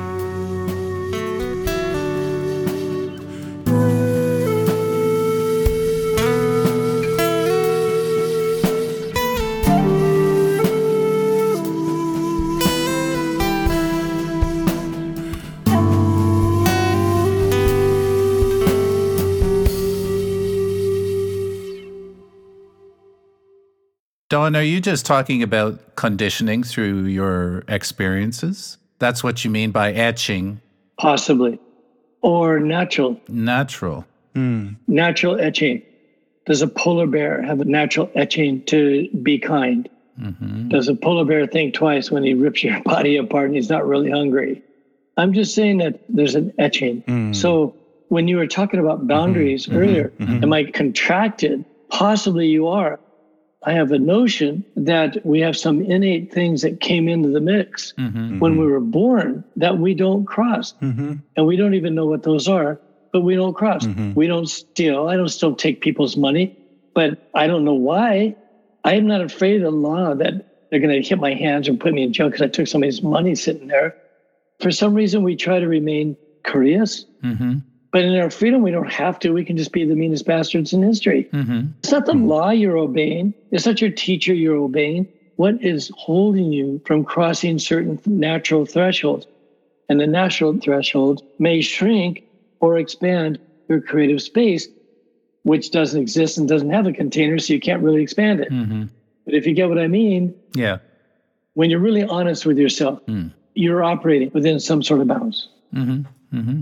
Don, are you just talking about conditioning through your experiences? That's what you mean by etching? Possibly. Or natural. Natural. Mm. Natural etching. Does a polar bear have a natural etching to be kind? Mm-hmm. Does a polar bear think twice when he rips your body apart and he's not really hungry? I'm just saying that there's an etching. Mm. So when you were talking about boundaries mm-hmm. earlier, mm-hmm. am I contracted? Possibly you are. I have a notion that we have some innate things that came into the mix mm-hmm. when we were born that we don't cross. Mm-hmm. And we don't even know what those are, but we don't cross. Mm-hmm. We don't steal. I don't still take people's money, but I don't know why. I am not afraid of the law that they're going to hit my hands or put me in jail because I took somebody's money sitting there. For some reason, we try to remain courteous. Mm-hmm. But in our freedom, we don't have to. We can just be the meanest bastards in history. Mm-hmm. It's not the mm-hmm. law you're obeying. It's not your teacher you're obeying. What is holding you from crossing certain natural thresholds? And the natural threshold may shrink or expand your creative space, which doesn't exist and doesn't have a container, so you can't really expand it. Mm-hmm. But if you get what I mean, yeah, when you're really honest with yourself, mm. you're operating within some sort of bounds. Mm-hmm. Mm-hmm.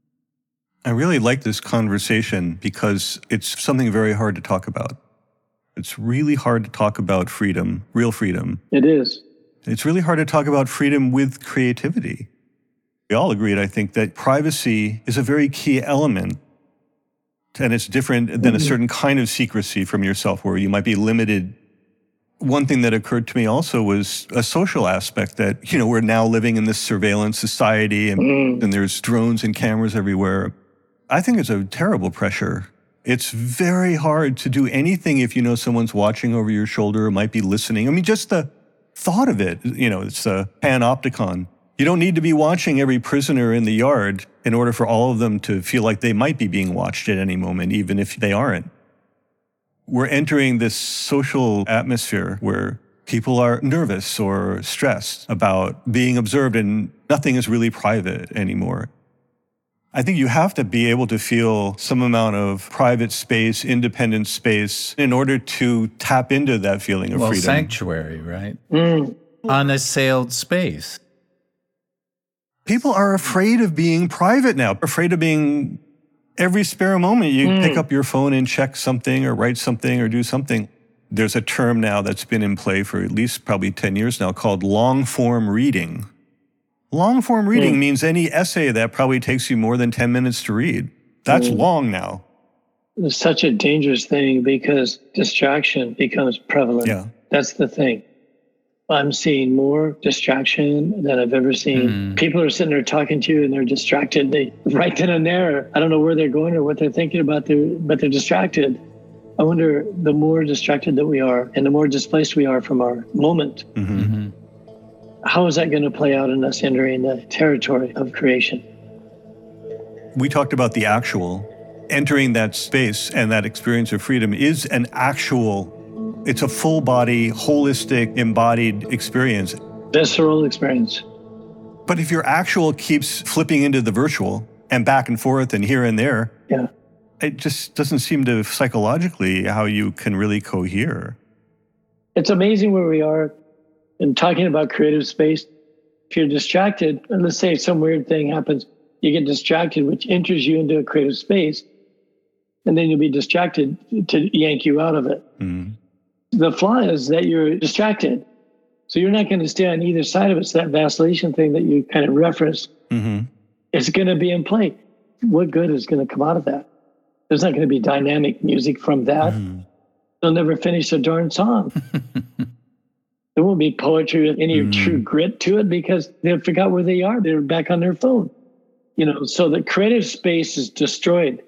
I really like this conversation because it's something very hard to talk about. It's really hard to talk about freedom, real freedom. It is. It's really hard to talk about freedom with creativity. We all agreed, I think, that privacy is a very key element. And it's different than mm-hmm. a certain kind of secrecy from yourself where you might be limited. One thing that occurred to me also was a social aspect that, you know, we're now living in this surveillance society and, mm. and there's drones and cameras everywhere. I think it's a terrible pressure. It's very hard to do anything if you know someone's watching over your shoulder or might be listening. I mean, just the thought of it, you know, it's a panopticon. You don't need to be watching every prisoner in the yard in order for all of them to feel like they might be being watched at any moment, even if they aren't. We're entering this social atmosphere where people are nervous or stressed about being observed and nothing is really private anymore. I think you have to be able to feel some amount of private space, independent space, in order to tap into that feeling of well, freedom. Sanctuary, right? Mm. Unassailed space. People are afraid of being private now, afraid of being every spare moment you mm. pick up your phone and check something or write something or do something. There's a term now that's been in play for at least probably ten years now called long-form reading. Long-form reading mm. means any essay that probably takes you more than ten minutes to read. That's mm. long now. It's such a dangerous thing because distraction becomes prevalent. Yeah. That's the thing. I'm seeing more distraction than I've ever seen. Mm. People are sitting there talking to you and they're distracted. They right then and there, I don't know where they're going or what they're thinking about, but they're distracted. I wonder, the more distracted that we are and the more displaced we are from our moment, Mm-hmm. Mm-hmm. how is that going to play out in us entering the territory of creation? We talked about the actual. Entering that space and that experience of freedom is an actual, it's a full body, holistic, embodied experience. Visceral experience. But if your actual keeps flipping into the virtual and back and forth and here and there, Yeah. it just doesn't seem to psychologically how you can really cohere. It's amazing where we are in talking about creative space. If you're distracted, and let's say some weird thing happens, you get distracted, which enters you into a creative space, and then you'll be distracted to yank you out of it. Mm. The flaw is that you're distracted. So you're not going to stay on either side of it. So that vacillation thing that you kind of referenced, Mm-hmm. it's going to be in play. What good is going to come out of that? There's not going to be dynamic music from that. Mm. They'll never finish a darn song. There won't be poetry with any Mm. true grit to it because they forgot where they are. They're back on their phone. You know, so the creative space is destroyed.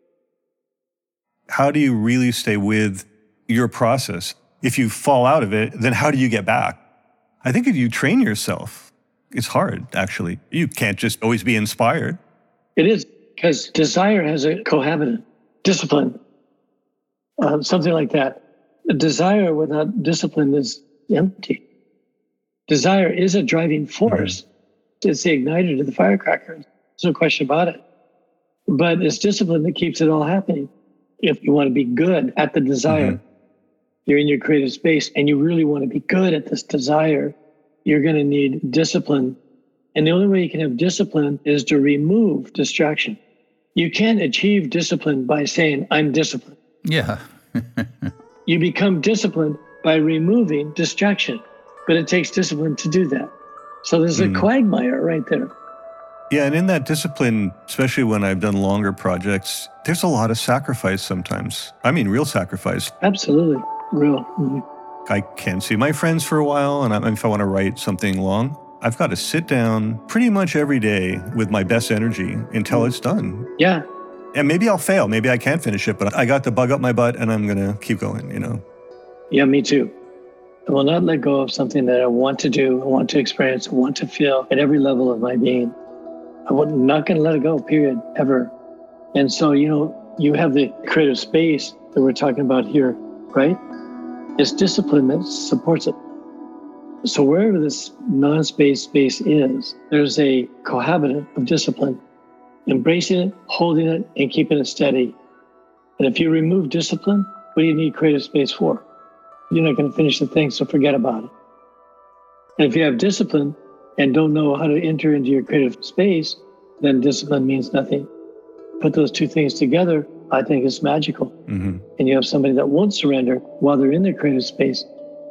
How do you really stay with your process? If you fall out of it, then how do you get back? I think if you train yourself, it's hard, actually. You can't just always be inspired. It is, because desire has a cohabitant, discipline, uh, something like that. A desire without discipline is empty. Desire is a driving force. Mm-hmm. It's the igniter to the firecracker. There's no question about it. But it's discipline that keeps it all happening. If you want to be good at the desire, mm-hmm. you're in your creative space and you really want to be good at this desire, you're going to need discipline. And the only way you can have discipline is to remove distraction. You can't achieve discipline by saying, I'm disciplined. Yeah. You become disciplined by removing distraction, but it takes discipline to do that. So there's a mm. quagmire right there. Yeah, and in that discipline, especially when I've done longer projects, there's a lot of sacrifice sometimes. I mean, real sacrifice. Absolutely, real. Mm-hmm. I can't see my friends for a while, and if I want to write something long, I've got to sit down pretty much every day with my best energy until mm. it's done. Yeah. And maybe I'll fail. Maybe I can't finish it, but I got the bug up my butt, and I'm going to keep going, you know? Yeah, me too. I will not let go of something that I want to do, I want to experience, I want to feel at every level of my being. I'm not going to let it go, period, ever. And so, you know, you have the creative space that we're talking about here, right? It's discipline that supports it. So wherever this non-space space is, there's a cohabitant of discipline, embracing it, holding it, and keeping it steady. And if you remove discipline, what do you need creative space for? You're not going to finish the thing, so forget about it. And if you have discipline and don't know how to enter into your creative space, then discipline means nothing. Put those two things together, I think it's magical. Mm-hmm. And you have somebody that won't surrender while they're in their creative space.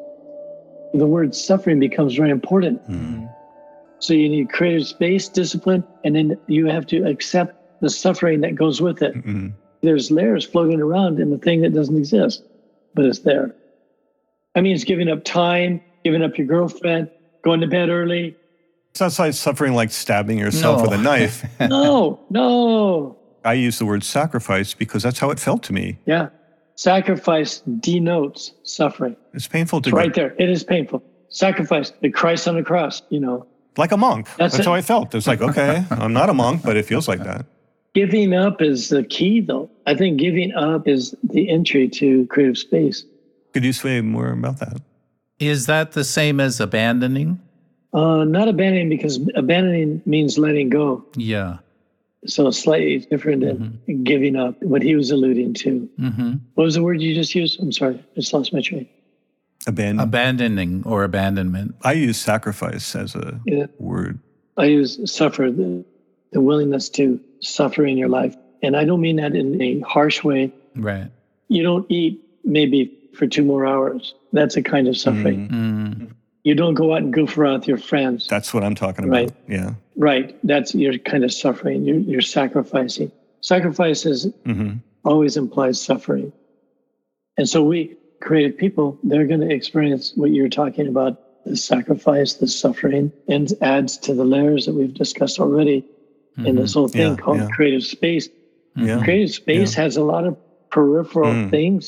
The word suffering becomes very important. Mm-hmm. So you need creative space, discipline, and then you have to accept the suffering that goes with it. Mm-hmm. There's layers floating around in the thing that doesn't exist, but it's there. I mean, it's giving up time, giving up your girlfriend, going to bed early. It's not like suffering like stabbing yourself no. with a knife. No, no. I use the word sacrifice because that's how it felt to me. Yeah. Sacrifice denotes suffering. It's painful to it's right there. It is painful. Sacrifice, the Christ on the cross, you know. Like a monk. That's, that's how I felt. It's like, okay, I'm not a monk, but it feels like that. Giving up is the key, though. I think giving up is the entry to creative space. Could you say more about that? Is that the same as abandoning? Uh, not abandoning, because abandoning means letting go. Yeah. So slightly different than mm-hmm. giving up, what he was alluding to. Mm-hmm. What was the word you just used? I'm sorry, I just lost my train. Abandon. Abandoning or abandonment. I use sacrifice as a yeah. word. I use suffer, the, the willingness to suffer in your life. And I don't mean that in a harsh way. Right. You don't eat maybe for two more hours. That's a kind of suffering. Mm-hmm. You don't go out and goof around with your friends. That's what I'm talking about. Right. Yeah. Right. That's your kind of suffering. You're, you're sacrificing. Sacrifice is, mm-hmm. always implies suffering. And so we, creative people, they're going to experience what you're talking about, the sacrifice, the suffering, and adds to the layers that we've discussed already mm-hmm. in this whole thing yeah, called yeah. creative space. Yeah. Creative space yeah. has a lot of peripheral mm. things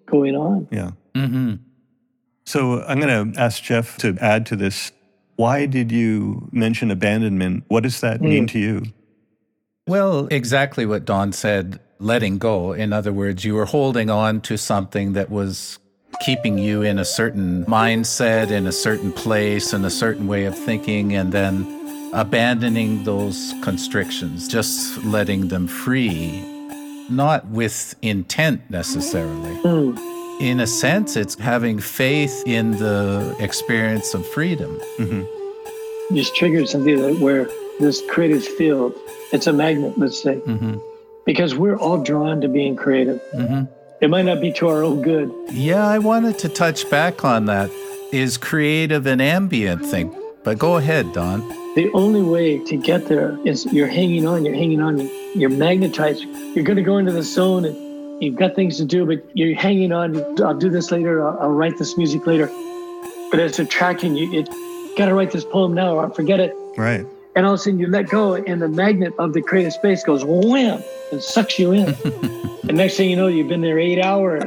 going on. Yeah. Mm-hmm. So I'm going to ask Jeff to add to this. Why did you mention abandonment? What does that mean Mm. to you? Well, exactly what Don said, letting go. In other words, you were holding on to something that was keeping you in a certain mindset, in a certain place, in a certain way of thinking, and then abandoning those constrictions, just letting them free, not with intent necessarily. Mm. In a sense, it's having faith in the experience of freedom. Mm-hmm. Just triggered something that where this creative field, it's a magnet, let's say, Mm-hmm. because we're all drawn to being creative. Mm-hmm. It might not be to our own good. Yeah, I wanted to touch back on that. Is creative an ambient thing? But go ahead, Don. The only way to get there is you're hanging on, you're hanging on, you're magnetized. You're going to go into the zone and you've got things to do, but you're hanging on. I'll do this later. I'll, I'll write this music later. But it's attracting you. It got to write this poem now or I'll forget it. Right. And all of a sudden you let go and the magnet of the creative space goes wham and sucks you in. And next thing you know, you've been there eight hours.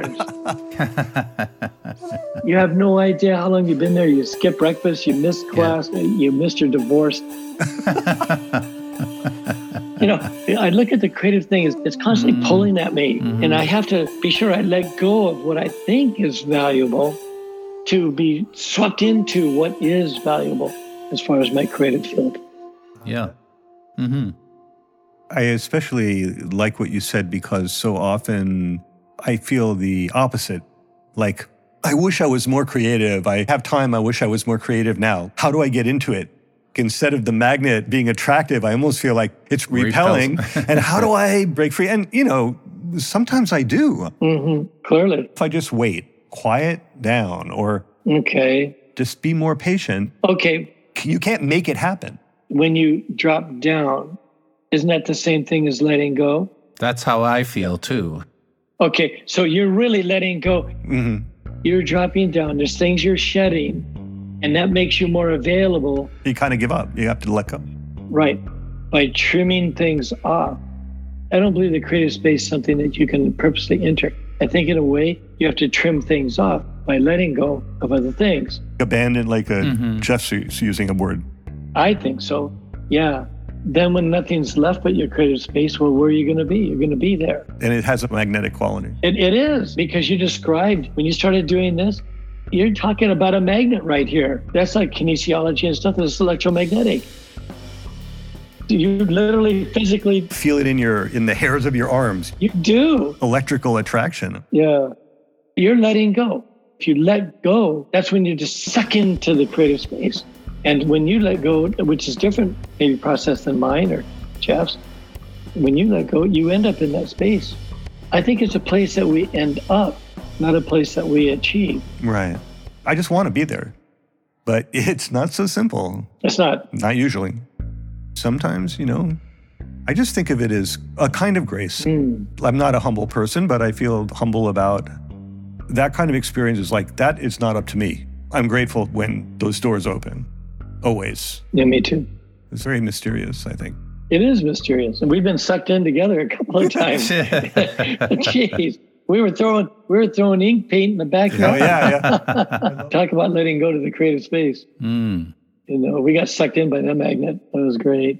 You have no idea how long you've been there. You skipped breakfast, you missed class, yeah. You missed your divorce. You know, I look at the creative thing, it's, it's constantly mm-hmm. pulling at me. Mm-hmm. And I have to be sure I let go of what I think is valuable to be swept into what is valuable as far as my creative field. Yeah. Mm-hmm. I especially like what you said because so often I feel the opposite. Like, I wish I was more creative. I have time. I wish I was more creative now. How do I get into it? Instead of the magnet being attractive, I almost feel like it's repelling. And how do I break free? And, you know, sometimes I do. Mm-hmm. Clearly. If I just wait, quiet down, or okay, just be more patient. Okay. You can't make it happen. When you drop down, isn't that the same thing as letting go? That's how I feel too. Okay, so you're really letting go. Mm-hmm. You're dropping down. There's things you're shedding, and that makes you more available. You kind of give up. You have to let go. Right, by trimming things off. I don't believe the creative space is something that you can purposely enter. I think in a way, you have to trim things off by letting go of other things. Abandon, like a, mm-hmm. Jeff's using a word. I think so, yeah. Then when nothing's left but your creative space, well, where are you going to be? You're going to be there. And it has a magnetic quality. It, it is, because you described, when you started doing this, you're talking about a magnet right here. That's like kinesiology and stuff. That's electromagnetic. You literally physically feel it in your in the hairs of your arms. You do. Electrical attraction. Yeah. You're letting go. If you let go, that's when you just suck into the creative space. And when you let go, which is different, maybe process than mine or Jeff's, when you let go, you end up in that space. I think it's a place that we end up, not a place that we achieve. Right. I just want to be there. But it's not so simple. It's not. Not usually. Sometimes, you know, I just think of it as a kind of grace. Mm. I'm not a humble person, but I feel humble about that kind of experience. Is like, that is not up to me. I'm grateful when those doors open. Always. Yeah, me too. It's very mysterious, I think. It is mysterious. And we've been sucked in together a couple of times. Jeez. We were throwing we were throwing ink paint in the backyard. Oh, yeah, yeah. Talk about letting go to the creative space. Mm. You know, we got sucked in by that magnet. That was great.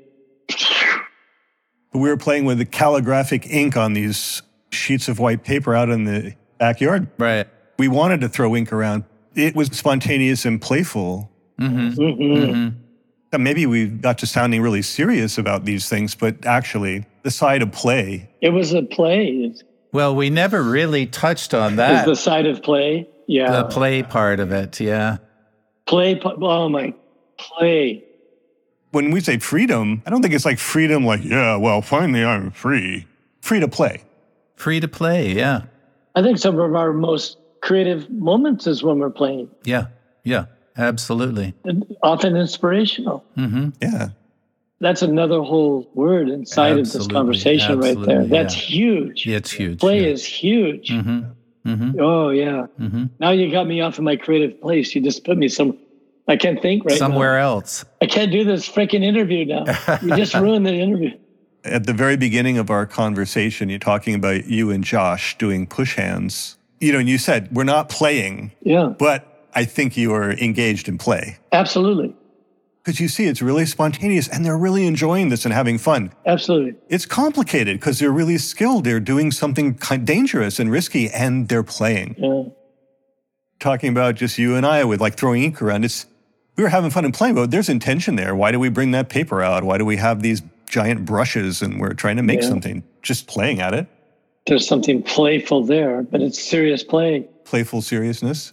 We were playing with the calligraphic ink on these sheets of white paper out in the backyard. Right. We wanted to throw ink around. It was spontaneous and playful. Mm-hmm. Mm-hmm. Mm-hmm. Maybe we got to sounding really serious about these things, but actually, the side of play. It was a play. Well, we never really touched on that. Is the side of play? Yeah. The play part of it, yeah. Play, oh my, play. When we say freedom, I don't think it's like freedom like, yeah, well, finally I'm free. Free to play. Free to play, yeah. I think some of our most creative moments is when we're playing. Yeah, yeah, absolutely. And often inspirational. Mm-hmm. Yeah. That's another whole word inside absolutely, of this conversation right there. That's yeah. huge. It's huge. Play yeah. is huge. Mm-hmm. Mm-hmm. Oh, yeah. Mm-hmm. Now you got me off of my creative place. You just put me some, I can't think right Somewhere now. else. I can't do this freaking interview now. You just ruined the interview. At the very beginning of our conversation, you're talking about you and Josh doing push hands you know, and you said, we're not playing, Yeah, but I think you are engaged in play. absolutely. Because you see, it's really spontaneous and they're really enjoying this and having fun. Absolutely. It's complicated because they're really skilled. They're doing something kind of dangerous and risky and they're playing. Yeah. Talking about just you and I with like throwing ink around. It's, we were having fun and playing, but there's intention there. Why do we bring that paper out? Why do we have these giant brushes and we're trying to make Yeah. something? Just playing at it. There's something playful there, but it's serious play. Playful seriousness.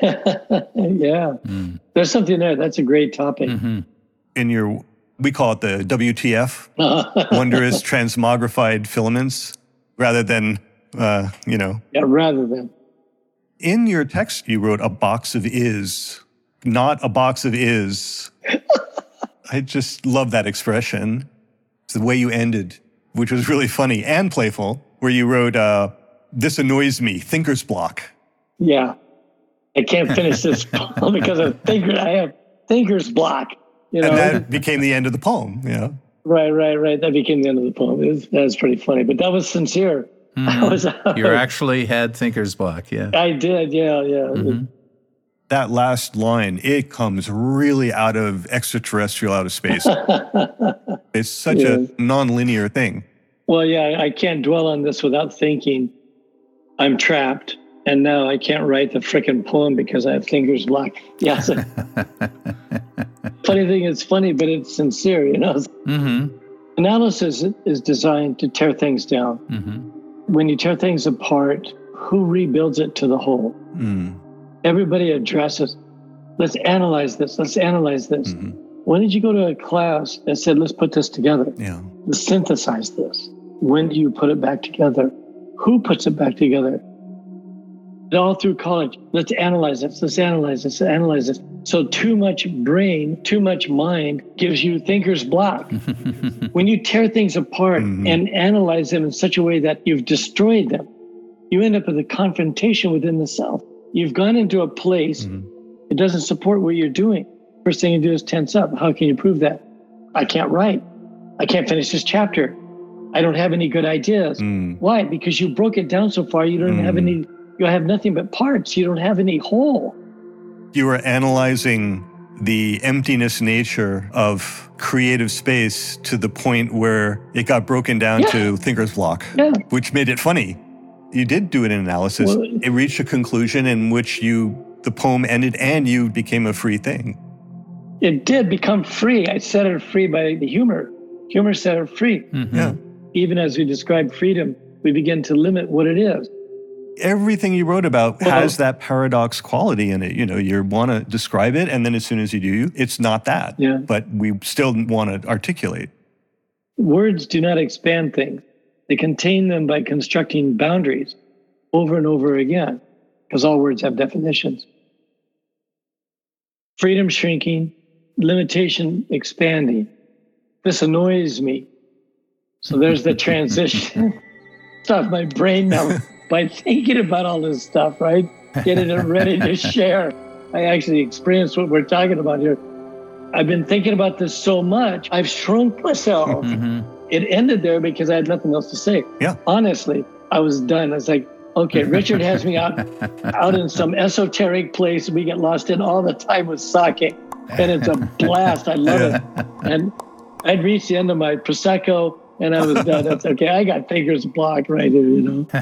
Yeah. Mm. There's something there. That's a great topic. Mm-hmm. In your, we call it the W T F, wondrous transmogrified filaments, rather than, uh, you know. Yeah, rather than. In your text, you wrote a box of is, not a box of is. I just love that expression. It's the way you ended, which was really funny and playful, where you wrote, uh, this annoys me, thinker's block. Yeah. I can't finish this poem because of thinker. I have thinker's block. You know? And that became the end of the poem, yeah. Right, right, right. That became the end of the poem. It was, that was pretty funny, but that was sincere. Mm-hmm. I was, You actually had thinker's block, yeah. I did, yeah, yeah. Mm-hmm. That last line, it comes really out of extraterrestrial, out of space. It's such Yeah. a non-linear thing. Well, yeah, I can't dwell on this without thinking I'm trapped. And now I can't write the frickin' poem because I have thinker's block. Yeah. So, funny thing, it's funny, but it's sincere, you know. Mm-hmm. Analysis is designed to tear things down. Mm-hmm. When you tear things apart, who rebuilds it to the whole? Mm. Everybody addresses, let's analyze this, let's analyze this. Mm-hmm. When did you go to a class that said, let's put this together? Yeah. Let's synthesize this. When do you put it back together? Who puts it back together? All through college, let's analyze this, let's analyze this, analyze this. So too much brain, too much mind gives you thinker's block. When you tear things apart Mm-hmm. and analyze them in such a way that you've destroyed them, you end up with a confrontation within the self. You've gone into a place, Mm-hmm. it doesn't support what you're doing. First thing you do is tense up. How can you prove that? I can't write. I can't finish this chapter. I don't have any good ideas. Mm. Why? Because you broke it down so far, you don't Mm. have any, you have nothing but parts. You don't have any whole. You were analyzing the emptiness nature of creative space to the point where it got broken down Yeah. to thinker's block, Yeah. which made it funny. You did do an analysis. Well, it reached a conclusion in which you, the poem ended and you became a free thing. It did become free. I set it free by the humor. Humor set it free. Mm-hmm. Yeah. Even as we describe freedom, we begin to limit what it is. Everything you wrote about Well, has that paradox quality in it. You know, you want to describe it, and then as soon as you do, it's not that. Yeah. But we still want to articulate. Words do not expand things. They contain them by constructing boundaries over and over again, because all words have definitions. Freedom shrinking, limitation expanding. This annoys me. So there's the transition. Stuff my brain now by thinking about all this stuff, right? Getting it ready to share. I actually experienced what we're talking about here. I've been thinking about this so much, I've shrunk myself. Mm-hmm. It ended there because I had nothing else to say. Yeah. Honestly, I was done. I was like, okay, Richard has me out out in some esoteric place we get lost in all the time with sake. And it's a blast. I love it. And I'd reached the end of my Prosecco and I was done. That's okay. I got thinker's block right here, you know.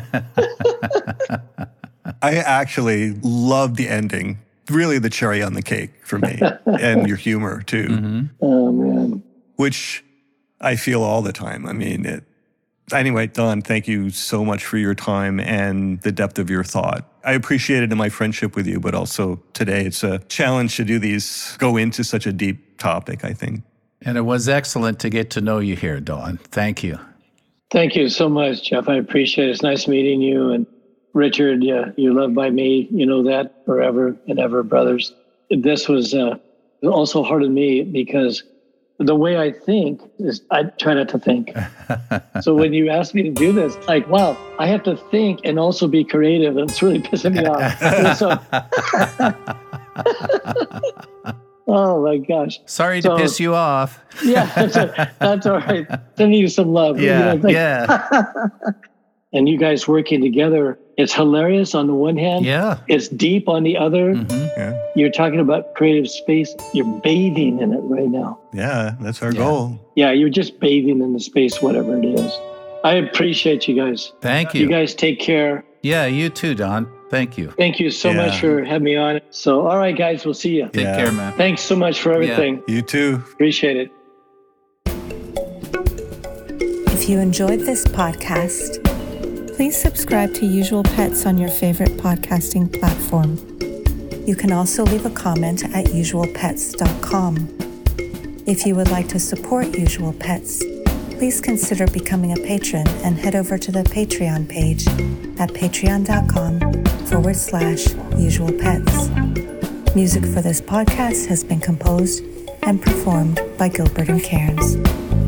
I actually love the ending. Really the cherry on the cake for me. And your humor, too. Mm-hmm. Oh, man. Which I feel all the time. I mean, it. Anyway, Don, thank you so much for your time and the depth of your thought. I appreciate it in my friendship with you, but also today it's a challenge to do these, go into such a deep topic, I think. And it was excellent to get to know you here, Don. Thank you. Thank you so much, Jeff. I appreciate it. It's nice meeting you. And Richard, yeah, you're loved by me. You know that forever and ever, brothers. This was uh, also hard on me because the way I think is I try not to think. So when you asked me to do this, like, wow, I have to think and also be creative. And it's really pissing me off. So, oh, my gosh. Sorry So- to piss you off. Yeah, that's, a, that's all right. Sending you some love. Yeah, You know, like- yeah. And you guys working together It's hilarious on the one hand. Yeah. It's deep on the other. Mm-hmm. Yeah. You're talking about creative space. You're bathing in it right now. Yeah, that's our Yeah. goal. Yeah, you're just bathing in the space, whatever it is. I appreciate you guys. Thank you. You guys take care. Yeah, you too, Don. Thank you. Thank you so Yeah. much for having me on. So, all right, guys, we'll see you. Take Yeah. care, man. Thanks so much for everything. You too. Appreciate it. If you enjoyed this podcast, please subscribe to Usual Pets on your favorite podcasting platform. You can also leave a comment at usual pets dot com. If you would like to support Usual Pets, please consider becoming a patron and head over to the Patreon page at patreon.com forward slash usual pets. Music for this podcast has been composed and performed by Gilbert and Cairns.